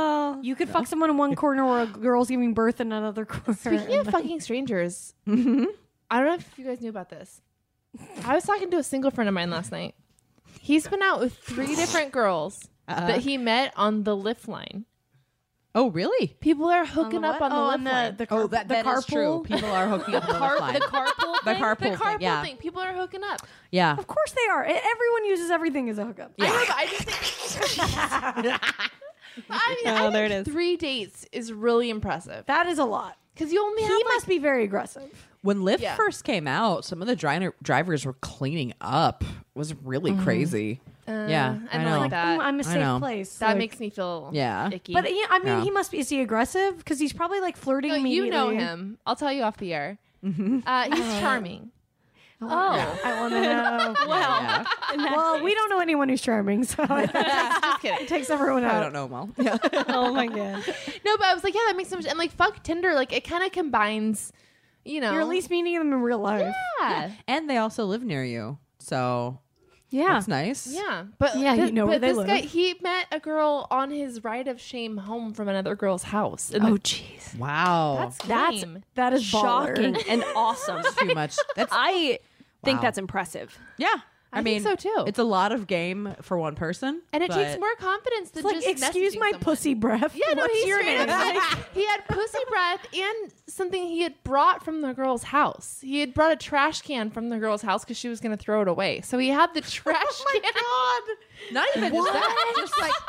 D: You could fuck someone in one corner where a girl's giving birth in another corner.
F: Speaking of fucking strangers, I don't know if you guys knew about this. I was talking to a single friend of mine last night. He's been out with three different girls
E: Uh-huh.
F: that he met on the Lyft line.
E: Oh, really?
F: People are hooking
D: the
F: up
D: what?
F: on the
D: Oh,
F: Lyft
D: on the-
F: line.
D: the car-
E: Oh, that,
D: the
E: that is true.
D: carpool?
E: People are hooking up on the
F: Car-
E: line.
F: the carpool
E: The
F: thing?
E: carpool
F: the
E: thing,
F: carpool
E: yeah.
F: thing. People are hooking up.
E: Yeah.
D: Of course they are. E- Everyone uses everything as a hookup.
F: I know, but I just think. I mean,
H: Oh,
F: I
H: there
F: think
H: it is.
F: three dates is really impressive
D: That is a lot.
F: because you only
D: He
F: have like,
D: must be very aggressive.
E: When Lyft
F: Yeah.
E: first came out, some of the dri- drivers were cleaning up. It was really crazy. yeah,
F: I
E: I
F: don't
E: know.
F: like that.
D: Mm, I'm a
E: I
D: safe
E: know.
D: place.
F: that
D: like-
F: makes me feel
E: Yeah.
F: icky.
D: But yeah, I mean,
E: Yeah.
D: he must be. Is he aggressive? Because he's probably like flirting
F: no,
D: immediately.
F: you know him. I'll tell you off the air. Uh, he's charming.
D: Oh, I want to know. well,
E: Yeah.
D: well, we don't know anyone who's charming, so it
F: Just kidding.
D: takes everyone out.
E: I don't know him well. Yeah.
H: Oh my god.
F: No, but I was like, yeah, that makes so much. And like, fuck Tinder. Like, it kind of combines. You know,
D: You're at least meeting them in real life.
F: yeah,
E: And they also live near you. So
H: Yeah.
E: that's nice.
F: yeah. But
D: Yeah, you
F: thi-
D: know
F: but
D: where they
F: this guy,
D: live.
F: he met a girl on his ride of shame home from another girl's house. And
H: Oh
F: the-
H: jeez.
E: Wow.
F: that's
H: That's-
F: lame.
D: That is
H: Shocking
D: baller.
H: and awesome.
E: too much. That's
H: I think
E: Wow.
H: that's impressive.
E: yeah. I,
F: I
E: mean,
F: think so, too.
E: It's a lot of game for one person,
F: And it takes
E: but-
F: more confidence than
D: It's like,
F: just
D: excuse
F: messaging
D: my
F: someone.
D: pussy breath.
F: Yeah, no,
D: What's
F: he
D: your
F: straight
D: name?
F: up said he had pussy breath and something he had brought from the girl's house. He had brought a trash can from the girl's house because she was going to throw it away. So he had the trash
D: Oh
F: can.
E: Not even just that. Just like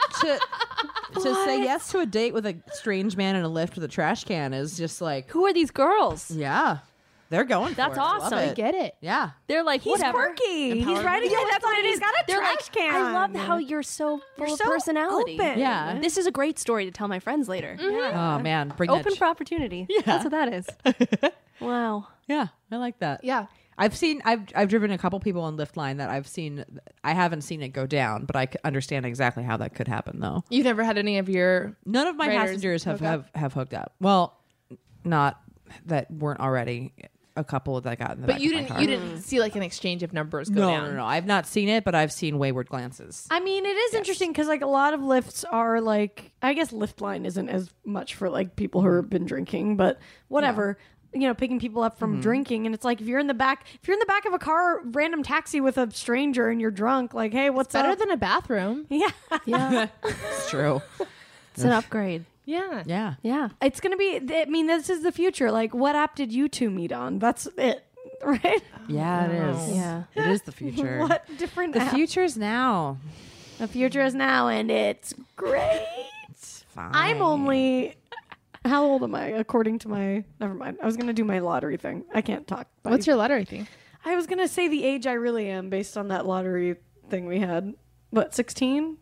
E: to to say yes to a date with a strange man in a lift with a trash can is just like,
H: Who are these girls?
E: yeah, they're going.
H: That's
E: for it. I love
H: awesome.
E: it.
F: I get it.
E: Yeah.
H: They're like,
D: He's
H: whatever.
D: quirky. He's
E: Empowered.
D: riding.
H: Yeah,
D: Yeah,
H: that's what it
D: He's
H: is.
D: got a
H: They're
D: trash
H: like,
D: can.
H: I love how you're so full
D: You're
H: of
D: so
H: personality.
D: open.
E: Yeah.
H: This is a great story to tell my friends later.
E: Oh man, bring
H: Open
E: that.
H: for opportunity. That's what that is. Wow.
E: Yeah, I like that.
F: Yeah.
E: I've seen I've I've driven a couple people on Lyft line that I've seen. I haven't seen it go down, but I c- understand exactly how that could happen though.
F: You've never had any of your.
E: None of my
F: Riders
E: passengers have,
F: hook up?
E: have have hooked up. Well, not that weren't already a couple that got in the
F: But
E: back
F: you
E: of my
F: didn't.
E: car.
F: You didn't see like an exchange of numbers go
E: No,
F: down.
E: no, no. I've not seen it, but I've seen wayward glances.
D: I mean, it is interesting because like a lot of lifts are like, I guess Lyft line isn't as much for like people who have been drinking, but whatever. You know, picking people up from drinking, and it's like if you're in the back, if you're in the back of a car, random taxi with a stranger, and you're drunk, like, hey, what's
F: Better
D: up?
F: than a bathroom.
D: yeah,
H: Yeah.
E: It's true.
H: It's an upgrade.
F: Yeah.
E: Yeah.
H: Yeah.
D: it's gonna be. I mean, this is the future. Like, what app did you two meet on? That's it, right?
E: Yeah, it is.
H: Yeah.
E: It is the future.
D: What different?
E: The
D: app?
E: future's now.
D: The future is now, and it's great.
E: It's fine.
D: I'm only. How old am I? According to my. Never mind. I was gonna do my lottery thing. I can't talk. buddy.
F: What's your lottery thing?
D: I was gonna say the age I really am based on that lottery thing we had. What, sixteen?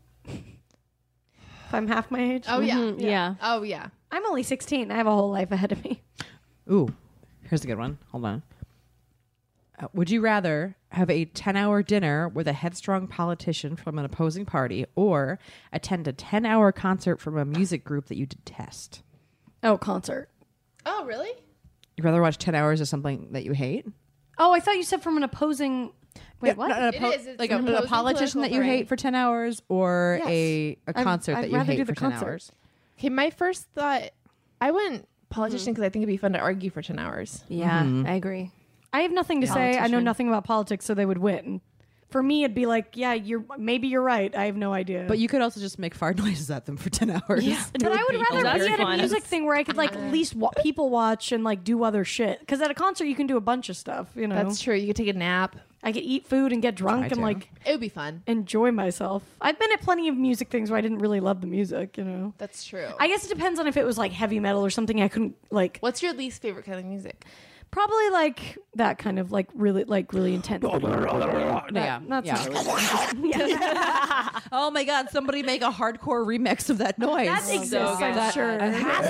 D: If I'm half my age.
F: Oh yeah.
H: Mhm, yeah.
F: Oh yeah.
D: I'm only sixteen. I have a whole life ahead of me.
E: Ooh, here's a good one. Hold on. Uh, would you rather have a ten-hour dinner with a headstrong politician from an opposing party or attend a ten-hour concert from a music group that you detest?
D: Oh, concert.
F: Oh really?
E: You'd rather watch ten hours of something that you hate?
D: Oh, I thought you said from an opposing. Wait,
E: Yeah,
D: what?
E: not an
F: It
E: oppo-
F: is. It's
E: like a,
F: an
E: a
F: opposing
E: politician that you
F: political
E: hate
F: party.
E: for ten hours or
D: Yes.
E: a, a
D: I'd-
E: concert
D: I'd
E: that you
D: rather
E: hate
D: do
E: for
D: the
E: ten
D: concert.
E: hours?
F: Okay, my first thought, I went politician because I think it'd be fun to argue for ten hours.
H: Yeah.
E: Mm-hmm.
H: I agree.
D: I have nothing to say. I know
H: Politician.
D: nothing about politics, so they would win. For me, it'd be like, yeah, you're maybe you're right. I have no idea.
E: But you could also just make fart noises at them for ten hours.
H: Yeah.
D: But I would rather
H: That's
D: be at a
H: fun.
D: music thing where I could like at least wa- people watch and like do other shit. Because at a concert you can do a bunch of stuff. You know,
F: That's true. You could take a nap.
D: I could eat food and get drunk
E: Try
D: and
E: to.
D: like
F: It would be fun.
D: enjoy myself. I've been at plenty of music things where I didn't really love the music. You know,
F: That's true.
D: I guess it depends on if it was like heavy metal or something I couldn't like.
F: What's your least favorite kind of music?
D: Probably like that kind of like really like really intense.
E: Yeah.
D: That's
E: yeah.
D: not really
E: Oh my God! Somebody make a hardcore remix of that noise.
D: that exists. I'm
E: That-
D: sure.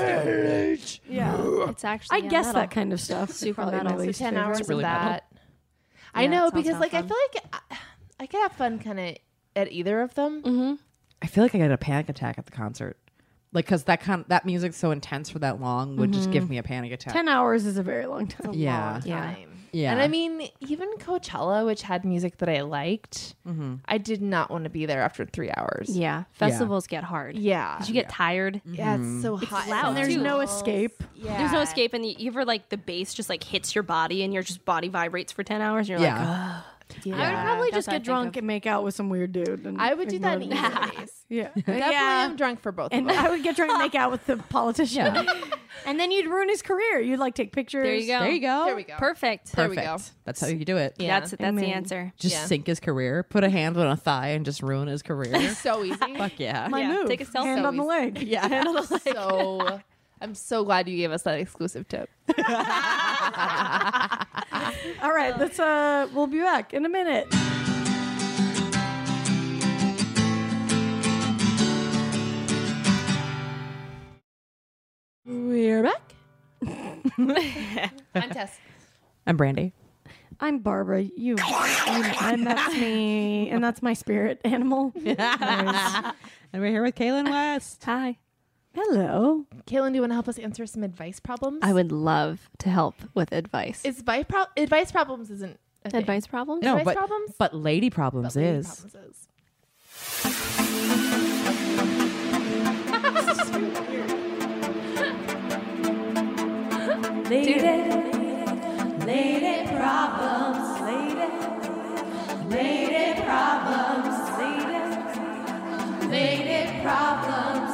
D: Yeah,
H: It's actually
D: I
H: yeah,
D: guess
H: metal.
D: that kind of stuff.
H: Super
D: Probably
H: metal.
D: my
H: So
D: least
F: ten
D: favorite.
F: hours
E: really
F: of
E: metal.
F: that. I
H: Yeah,
F: know
H: it sounds
F: because
H: not
F: like I
H: fun.
F: feel like I, I could have fun kind of at either of them.
H: Mm-hmm.
E: I feel like I got a panic attack at the concert, like because that kind that music's so intense for that long would just give me a panic attack.
D: Ten hours is a very long time.
E: yeah,
H: Yeah.
F: Time.
E: Yeah.
F: And I mean, even Coachella, which had music that I liked,
E: Mm-hmm.
F: I did not want to be there after three hours.
H: Yeah, festivals get hard.
F: Yeah.
H: 'Cause you get tired.
F: Yeah, it's so hot.
H: loud,
D: And there's
H: too.
D: no escape.
F: Yeah.
H: There's no escape, and you you ever like the bass just like hits your body, and your just body vibrates for ten hours. And you're like,
E: Yeah.
F: Yeah.
D: I would probably
H: That's
D: just
H: what I
D: get
H: think
D: drunk
H: of.
D: and make out with some weird dude. And
F: I would do that in
D: ignore
F: either
D: them.
F: case.
D: Yeah.
F: Definitely
D: yeah.
F: am drunk for both
D: And
F: of them.
D: I would get drunk and make out with the politician.
E: Yeah.
D: And then you'd ruin his career. You'd like take pictures.
H: there you go.
E: There you go.
F: There we go.
H: Perfect.
F: There we
E: Perfect.
F: go.
E: That's how you do it.
F: Yeah.
H: That's that's
D: Amen.
H: the answer.
E: Just
F: Yeah.
E: sink his career. Put a hand on a thigh and just ruin his career.
F: So easy.
E: Fuck yeah.
D: My
H: Yeah,
D: move.
H: take a selfie.
D: Hand
F: So
D: on the
F: easy.
D: leg.
E: Yeah.
D: Hand on the leg.
F: So I'm so glad you gave us that exclusive tip.
D: All right. Let's. Uh, we'll be back in a minute.
F: We're back. I'm Tess.
E: I'm Brandy.
D: I'm Barbara. You, you and that's me, and that's my spirit animal.
E: And we're here with Kaylin West.
H: Hi.
D: Hello.
F: Kaylin, do you want to help us answer some advice problems?
H: I would love to help with advice.
F: It's advice, pro- advice problems isn't a thing.
H: Advice problems?
E: No,
F: Advice
E: but,
F: problems?
E: but lady problems
F: But lady
E: is.
F: problems is.
D: Lady, lady problems, lady, lady problems, lady, lady problems.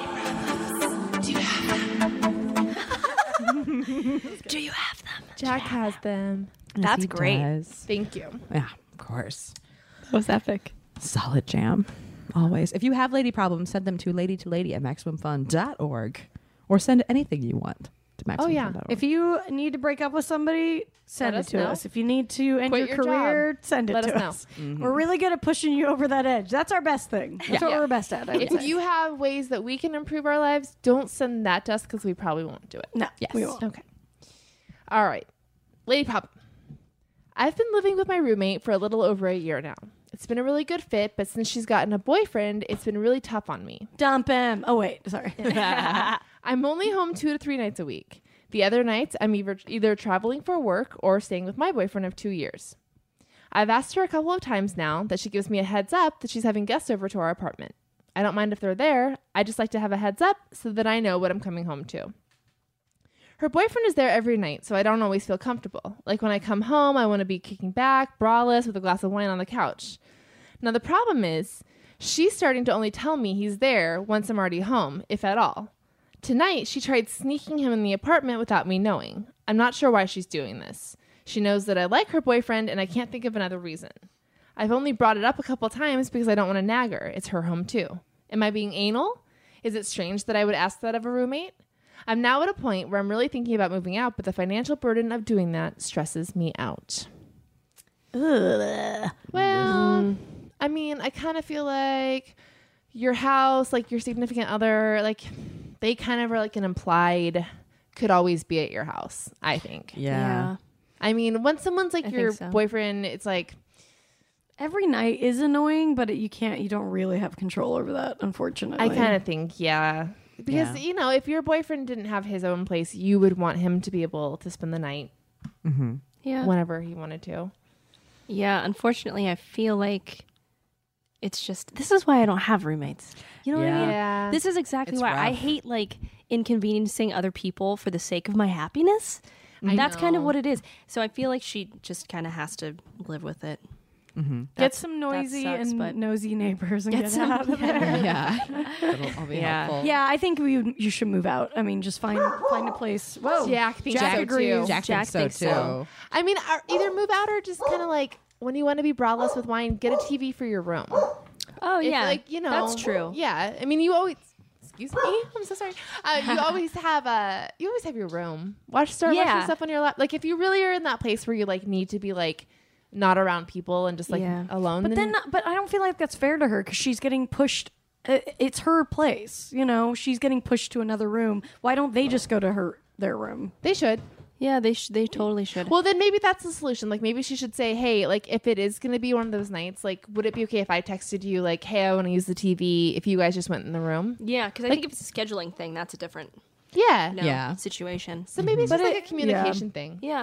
H: Do you have them?
F: Jack has them.
H: That's
E: He
H: great.
E: does.
F: Thank you.
E: Yeah, of course.
H: That was epic.
E: Solid jam. Always. If you have lady problems, send them to lady to lady at maximum fun dot org or send anything you want to maximum
F: yeah.
E: fun dot org.
D: If you need to break up with somebody, send
F: Let
D: it
F: us
D: to
F: know.
D: us. If you need to end
F: Quit
D: your
F: your
D: career,
F: job.
D: send it
F: Let
D: to
F: us know.
D: us. We're really good at pushing you over that edge. That's our best thing. That's what
F: Yeah.
D: we're best at. I would
F: If
D: say.
F: you have ways that we can improve our lives, don't send that to us because we probably won't do it.
D: no,
E: Yes.
D: we won't.
F: Okay. All right. Lady problem. I've been living with my roommate for a little over a year now. It's been a really good fit, but since she's gotten a boyfriend, it's been really tough on me.
D: Dump him. Oh wait, sorry.
F: I'm only home two to three nights a week. The other nights, I'm either, either traveling for work or staying with my boyfriend of two years. I've asked her a couple of times now that she gives me a heads up that she's having guests over to our apartment. I don't mind if they're there. I just like to have a heads up so that I know what I'm coming home to. Her boyfriend is there every night, so I don't always feel comfortable. Like when I come home, I want to be kicking back, braless, with a glass of wine on the couch. Now, the problem is, she's starting to only tell me he's there once I'm already home, if at all. Tonight, she tried sneaking him in the apartment without me knowing. I'm not sure why she's doing this. She knows that I like her boyfriend, and I can't think of another reason. I've only brought it up a couple times because I don't want to nag her. It's her home, too. Am I being anal? Is it strange that I would ask that of a roommate? I'm now at a point where I'm really thinking about moving out, but the financial burden of doing that stresses me out. Well, I mean, I kind of feel like your house, like your significant other, like they kind of are like an implied could always be at your house, I think.
E: yeah.
F: I mean, when someone's like
H: I
F: your
H: think so.
F: boyfriend, it's like,
D: Every night is annoying, but it, you can't. You don't really have control over that, unfortunately.
F: I kind of think, yeah. Because,
E: Yeah.
F: you know, if your boyfriend didn't have his own place, you would want him to be able to spend the night
E: Mm-hmm.
H: Yeah.
F: whenever he wanted to.
H: Yeah, unfortunately, I feel like it's just this is why I don't have roommates. You know what I mean?
F: Yeah.
H: This is exactly
E: It's
H: why I
E: rough.
H: hate like inconveniencing other people for the sake of my happiness.
F: I
H: That's kind of
F: know.
H: what it is. So I feel like she just kind of has to live with it.
E: Mm-hmm.
D: Get
H: That's-
D: some noisy
H: sucks,
D: and
H: but-
D: nosy neighbors and
H: Get
D: get,
H: some-
D: out of there.
E: Yeah. That'll all be
H: Yeah.
E: helpful.
D: Yeah, I think we you should move out. I mean, just find find a place. Whoa,
F: Jack thinks
D: Jack
F: so
D: agrees.
F: too.
E: Jack,
H: Jack
E: thinks so
H: thinks
E: too.
H: so.
F: I mean, are, either move out or just kind of like when you want to be braless with wine, get a T V for your room.
H: Oh
F: If,
H: yeah,
F: like you know,
H: that's true.
F: Yeah, I mean, you always. Excuse me, I'm so sorry. Uh, you always have a. You always have your room. Watch start watching
H: Yeah.
F: stuff on your lap. Like if you really are in that place where you like need to be like not around people and just like
H: Yeah.
F: alone.
D: But then, but I don't feel like that's fair to her because she's getting pushed. uh, It's her place, you know. She's getting pushed to another room. Why don't they just go to her their room?
F: they should.
H: Yeah, they sh- they totally should.
F: Well, then maybe that's the solution. Like maybe she should say, hey, like if it is going to be one of those nights, like would it be okay if I texted you like, hey, I want to use the T V if you guys just went in the room?
H: yeah, because I
F: like-
H: think if it's a scheduling thing, that's a different
F: Yeah.
H: you know,
E: Yeah.
H: situation.
F: So maybe it's
D: But
F: just like
D: it-
F: a communication thing.
H: Yeah.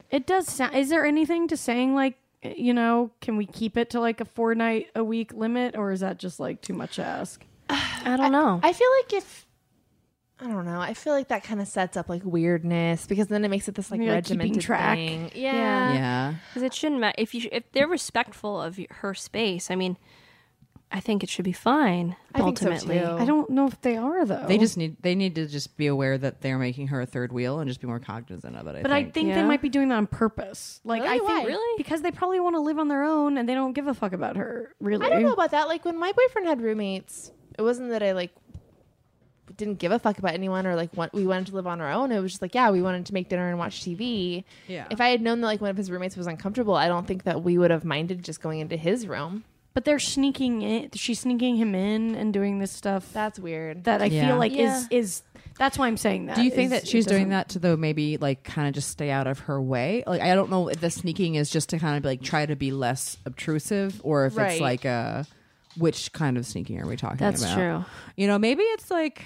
D: It does sound. Is there anything to saying like, you know, can we keep it to like a four night a week limit, or is that just like too much to ask?
H: I don't know.
F: I feel like if I don't know, I feel like that kind of sets up like weirdness because then it makes it this like
D: You're, like, keeping
F: regimented
D: track.
F: thing.
H: Yeah.
F: Yeah.
E: Yeah.
H: Because it shouldn't matter if you if they're respectful of y- her space. I mean, I think it should be fine.
F: I think so,
H: ultimately,
F: too.
D: I don't know if they are though.
E: They just need they need to just be aware that they're making her a third wheel and just be more cognizant of it. I
D: But
E: think.
D: I think they
H: Yeah.
D: might be doing that on purpose. Like
F: Really?
D: I think
F: Why?
H: Really?
D: because they probably want to live on their own and they don't give a fuck about her. Really,
F: I don't know about that. Like when my boyfriend had roommates, it wasn't that I like didn't give a fuck about anyone or like want, we wanted to live on our own. It was just like, yeah, we wanted to make dinner and watch T V.
E: Yeah.
F: If I had known that like one of his roommates was uncomfortable, I don't think that we would have minded just going into his room.
D: But they're sneaking in. She's sneaking him in and doing this stuff
F: That's weird.
D: that I
E: Yeah.
D: feel like
H: Yeah.
D: is is. That's why I'm saying that.
E: Do you think
D: is
E: that she's
D: it
E: doing
D: doesn't-
E: that to though maybe like kind of just stay out of her way? Like I don't know if the sneaking is just to kind of like try to be less obtrusive, or if
F: Right.
E: it's like a which kind of sneaking are we talking
H: That's
E: about?
H: true.
E: You know, maybe it's like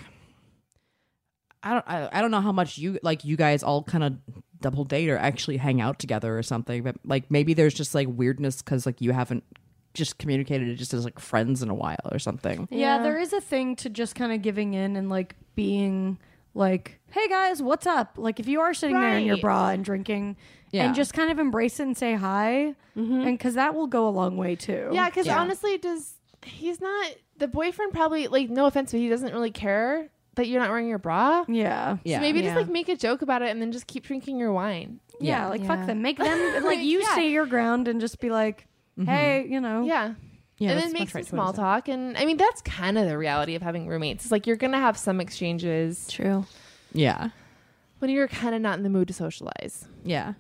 E: I don't I, I don't know how much you like you guys all kind of double date or actually hang out together or something, but like maybe there's just like weirdness because like you haven't just communicated it just as like friends in a while or something.
D: Yeah,
H: Yeah.
D: there is a thing to just kind of giving in and like being like, "Hey guys, what's up?" Like if you are sitting there in your
F: Right.
D: bra and drinking,
E: Yeah.
D: and just kind of embrace it and say hi, and because that will go a long way too.
F: Yeah, because
E: Yeah.
F: honestly, does he's not the boyfriend? Probably like no offense, but he doesn't really care that you're not wearing your bra.
D: yeah,
E: Yeah.
F: So maybe
D: Yeah.
F: just like make a joke about it and then just keep drinking your wine.
D: yeah.
E: Yeah.
D: Like
H: Yeah.
D: fuck them, make them like you
F: Yeah.
D: stay your ground and just be like, "Hey, you know,
F: Yeah.
E: Yeah,
F: and
E: that's
F: then
E: much
F: make some
E: right to
F: small
E: what it is.
F: talk. And I mean, that's kind of the reality of having roommates. It's like you're going to have some exchanges
H: True.
E: Yeah.
F: when you're kind of not in the mood to socialize.
E: Yeah.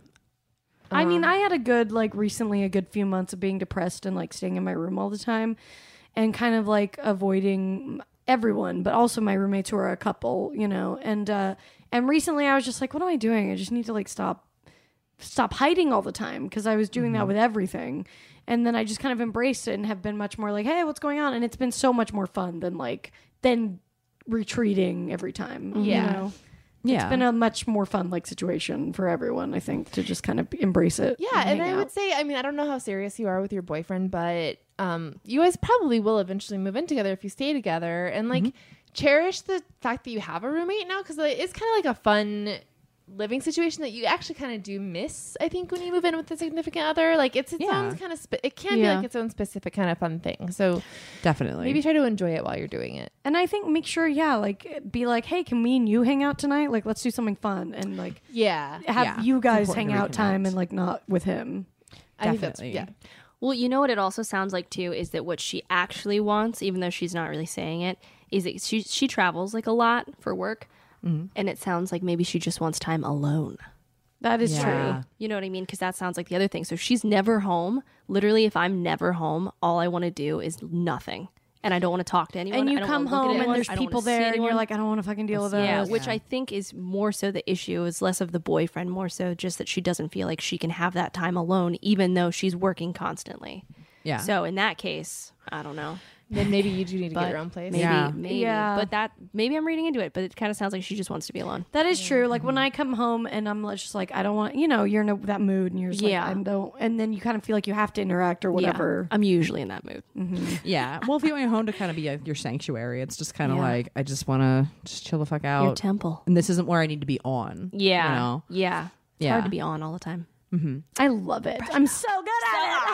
D: I mean,
F: Um,
D: I had a good, like, recently a good few months of being depressed and, like, staying in my room all the time and kind of, like, avoiding everyone, but also my roommates who are a couple, you know. And, uh, and recently I was just like, what am I doing? I just need to, like, stop, stop hiding all the time because I was doing that with everything. And then I just kind of embraced it and have been much more like, hey, what's going on? And it's been so much more fun than, like, than retreating every time.
F: Yeah.
D: You know?
E: Yeah.
D: It's been a much more fun like situation for everyone, I think, to just kind of embrace it.
F: Yeah, and
D: hang
F: I
D: out.
F: would say, I mean, I don't know how serious you are with your boyfriend, but um, you guys probably will eventually move in together if you stay together, and like cherish the fact that you have a roommate now because like, it's kind of like a fun living situation that you actually kind of do miss. I think when you move in with a significant other, like it's its
E: Yeah.
F: own kind of spe- it can
D: Yeah.
F: be like its own specific kind of fun thing. So
E: Definitely.
F: maybe try to enjoy it while you're doing it.
D: And I think make sure, yeah, like be like, hey, can me and you hang out tonight? Like, let's do something fun and like
F: Yeah,
D: have
E: Yeah.
D: you guys
E: It's
D: hang
E: important
D: out
E: to reconnect.
D: time and like not with him.
F: I think that's
E: Definitely.
F: yeah.
H: Well, you know what it also sounds like too is that what she actually wants, even though she's not really saying it, is that she she travels like a lot for work, and it sounds like maybe she just wants time alone.
D: That is
E: Yeah.
D: true.
H: You know what I mean? Because that sounds like the other thing. So if she's never home. Literally, if I'm never home, all I want to do is nothing, and I don't want to talk to anyone.
D: And
H: I
D: you
H: don't
D: come
H: wanna look at
D: home and
H: anyone,
D: there's
H: I don't
D: people
H: wanna see
D: there and you're
H: anyone.
D: like, I don't want to fucking deal with this.
H: Yeah, which I think is more so the issue is less of the boyfriend, more so just that she doesn't feel like she can have that time alone, even though she's working constantly.
E: Yeah.
H: So in that case, I don't know.
F: Then maybe you do need to
H: But
F: get your own place.
H: Maybe,
E: Yeah.
H: maybe.
D: Yeah.
H: But that maybe I'm reading into it, but it kind of sounds like she just wants to be alone.
D: That is true. Like when I come home and I'm just like, I don't want, you know, you're in a, that mood and you're just
H: Yeah.
D: like, I don't, and then you kind of feel like you have to interact or whatever.
H: Yeah, I'm usually in that mood.
E: Yeah. Well, if you want your home to kind of be a, your sanctuary, it's just kind of
H: Yeah.
E: like, I just want to just chill the fuck out.
H: Your temple.
E: and this isn't where I need to be on.
H: Yeah.
E: You know?
H: Yeah. It's
E: Yeah.
H: hard to be on all the time.
D: I love it. I'm so good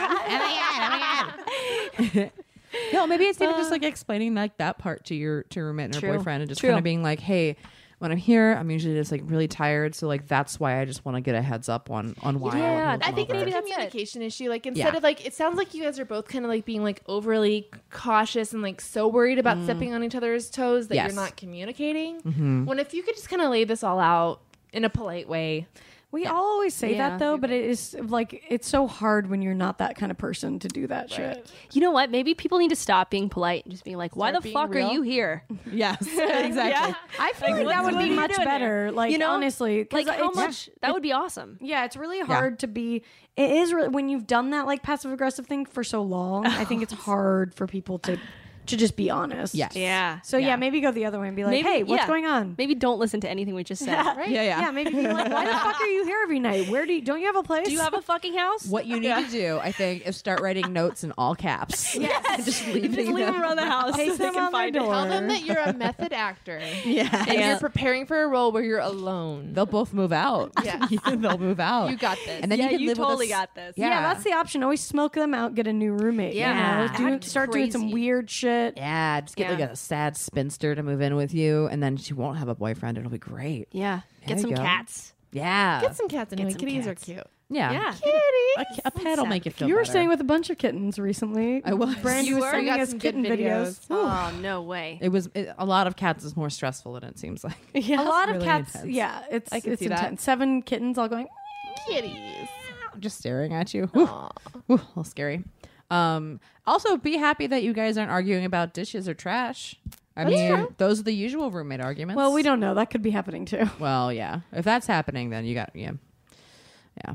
D: at it.
E: No, maybe it's even just like explaining like that part to your to your roommate and her
H: True.
E: boyfriend, and just
H: True.
E: kind of being like, hey, when I'm here, I'm usually just like really tired, so like that's why I just want to get a heads up on on why.
H: Yeah,
E: I'm
F: I think
E: over.
F: it's a
H: that's it.
F: communication issue. Like instead
E: Yeah.
F: of like, it sounds like you guys are both kind of like being like overly cautious and like so worried about stepping on each other's toes that
E: Yes.
F: you're not communicating. When if you could just kind of lay this all out in a polite way.
D: We all always say
H: Yeah.
D: that though, but it is like it's so hard when you're not that kind of person to do that shit.
H: You know what? Maybe people need to stop being polite and just being like, why
F: Start
H: the
F: being
H: fuck
F: real.
H: are you here?
E: Yes, exactly.
D: I feel like, that would
H: what are
D: be
H: you
D: much
H: doing
D: better.
H: here?
D: Like
H: You know?
D: honestly, 'cause
H: Like, how
D: it's-
H: much? That would be awesome.
D: Yeah, it's really hard to be. It is really when you've done that like passive aggressive thing for so long. I think it's hard for people to to just be honest.
E: Yes.
H: Yeah.
D: So yeah.
E: Yeah.
D: maybe go the other way and be like,
H: Maybe-
D: hey, what's
H: yeah.
D: going on?
H: Maybe don't listen to anything we just said.
F: Right?
E: Yeah, yeah.
D: Yeah, maybe be like, why the fuck are you here every night? Where do you, don't you have a place?
H: Do you have a fucking house?
E: What you need to do, I think, is start writing notes in all caps.
H: Yes.
E: Just leaving
H: Just leave them around the house.
D: Take
H: so they
D: them
H: can
D: on my
H: find it.
D: door.
F: Tell them that you're a method actor.
E: Yeah.
F: And
H: Yeah.
F: you're preparing for a role where you're alone.
E: They'll both move out.
F: Yeah.
E: They'll move out.
F: You got this.
E: And then
H: Yeah,
E: you can
H: you
E: live
H: totally
E: with us.
H: got this.
E: Yeah.
D: Yeah. that's the option. Always smoke them out, get a new roommate. you
H: Yeah.
D: know? Do-
H: That's
D: start doing some
H: crazy.
D: weird shit.
E: Yeah, just get
H: Yeah.
E: like a sad spinster to move in with you, and then she won't have a boyfriend. It'll be great.
H: Yeah.
E: There
H: Get
E: you
H: some
E: go.
H: cats.
E: Yeah.
F: Get some cats anyway.
H: some
F: Kitties
H: cats.
F: are cute.
E: yeah.
H: Yeah.
E: A, a pet will make you feel
D: You were
E: better.
D: staying with a bunch of kittens recently.
E: I was.
D: Brandon
H: You
D: was
H: were?
D: sending
F: We got
D: us
F: some good
D: kitten videos.
F: videos.
H: Oh, no way.
E: It was it, a lot of cats is more stressful than it seems like.
H: Yeah.
D: A lot of
E: really
D: cats.
E: intense.
D: Yeah, it's
F: I can
D: it's
F: see that.
D: intense. Seven kittens all going.
F: Kitties.
E: Just staring at you. Whew. Whew, a little scary. Um, also, be happy that you guys aren't arguing about dishes or trash. I mean, those are the usual roommate arguments.
D: Well, we don't know. That could be happening too.
E: Well, yeah. If that's happening, then you got yeah, yeah.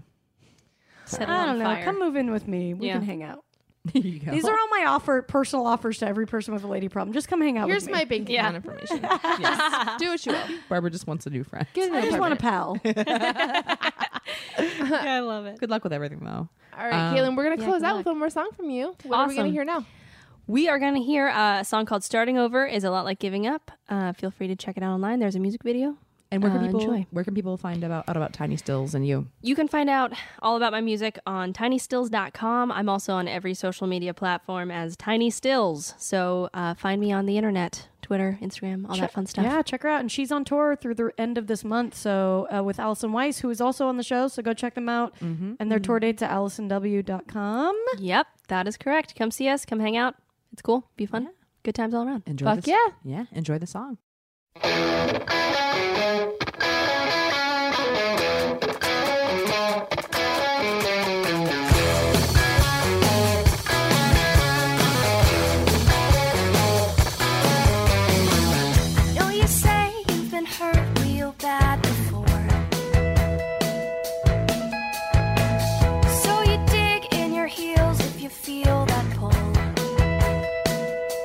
H: Set it
D: I
H: on
D: don't know.
H: fire.
D: Come move in with me. We
H: Yeah.
D: can hang out.
E: There you go.
D: These are all my offer, personal offers to every person with a lady problem. Just come hang out
F: Here's
D: with me.
F: my bank
H: Yeah.
F: account information. Yes. Do what you will.
E: Barbara just wants a new friend.
F: Get an
D: I just want a
F: apartment.
D: pal.
H: Yeah, I love it.
E: Good luck with everything, though.
F: All right,
E: Um,
F: Caitlin, we're going to
H: yeah,
F: close
H: good
F: out
H: luck.
F: with one more song from you. What are we going to
H: Awesome.
F: hear now?
H: We are going to hear uh, a song called Starting Over is a lot like giving up. Uh, feel free to check it out online. There's a music video.
E: And where can
H: Uh,
E: people
H: enjoy.
E: where can people find about out about Tiny Stills and you?
H: You can find out all about my music on tiny stills dot com. I'm also on every social media platform as Tiny Stills. So uh, find me on the internet, Twitter, Instagram, all that fun stuff.
D: Yeah, check her out. And she's on tour through the end of this month. So uh, with Allison Weiss, who is also on the show. So go check them out.
E: Mm-hmm.
D: And their tour dates at allison w dot com.
H: Yep, that is correct. Come see us. Come hang out. It's cool. Be fun. Good times all around.
E: Enjoy
F: Fuck
E: this.
F: yeah.
E: Yeah, enjoy the song.
I: know you say you've been hurt real bad before. So you dig in your heels if you feel that pull.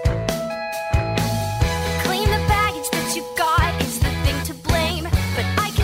I: Claim the baggage that you got is the thing to blame, but I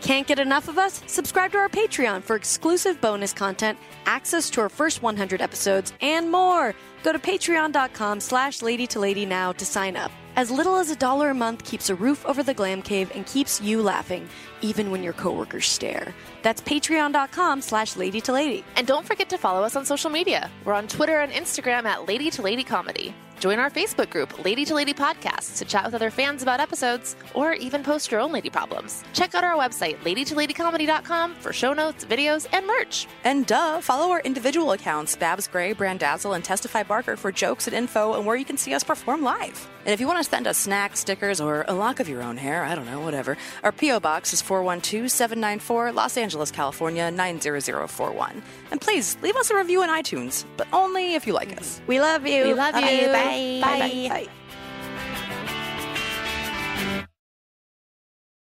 J: Can't get enough of us? Subscribe to our Patreon for exclusive bonus content, access to our first one hundred episodes, and more. Go to patreon.com slash lady to lady now to sign up. As little as a dollar a month keeps a roof over the Glam Cave and keeps you laughing, even when your coworkers stare. That's patreon.com slash lady to lady.
K: And don't forget to follow us on social media. We're on Twitter and Instagram at Lady to Lady Comedy. Join our Facebook group, Lady to Lady Podcasts, to chat with other fans about episodes, or even post your own lady problems. Check out our website, lady to lady comedy dot com, for show notes, videos, and merch.
L: And duh, follow our individual accounts, Babs Gray, Brandazzle, and Testify Barker, for jokes and info and where you can see us perform live. And if you want to send us snacks, stickers, or a lock of your own hair, I don't know, whatever, our P O Box is four one two, seven nine four, Los Angeles, California, nine zero zero four one. And please, leave us a review on iTunes, but only if you like us.
J: We love you.
K: We love you.
J: Bye.
L: Bye.
J: Bye. Bye.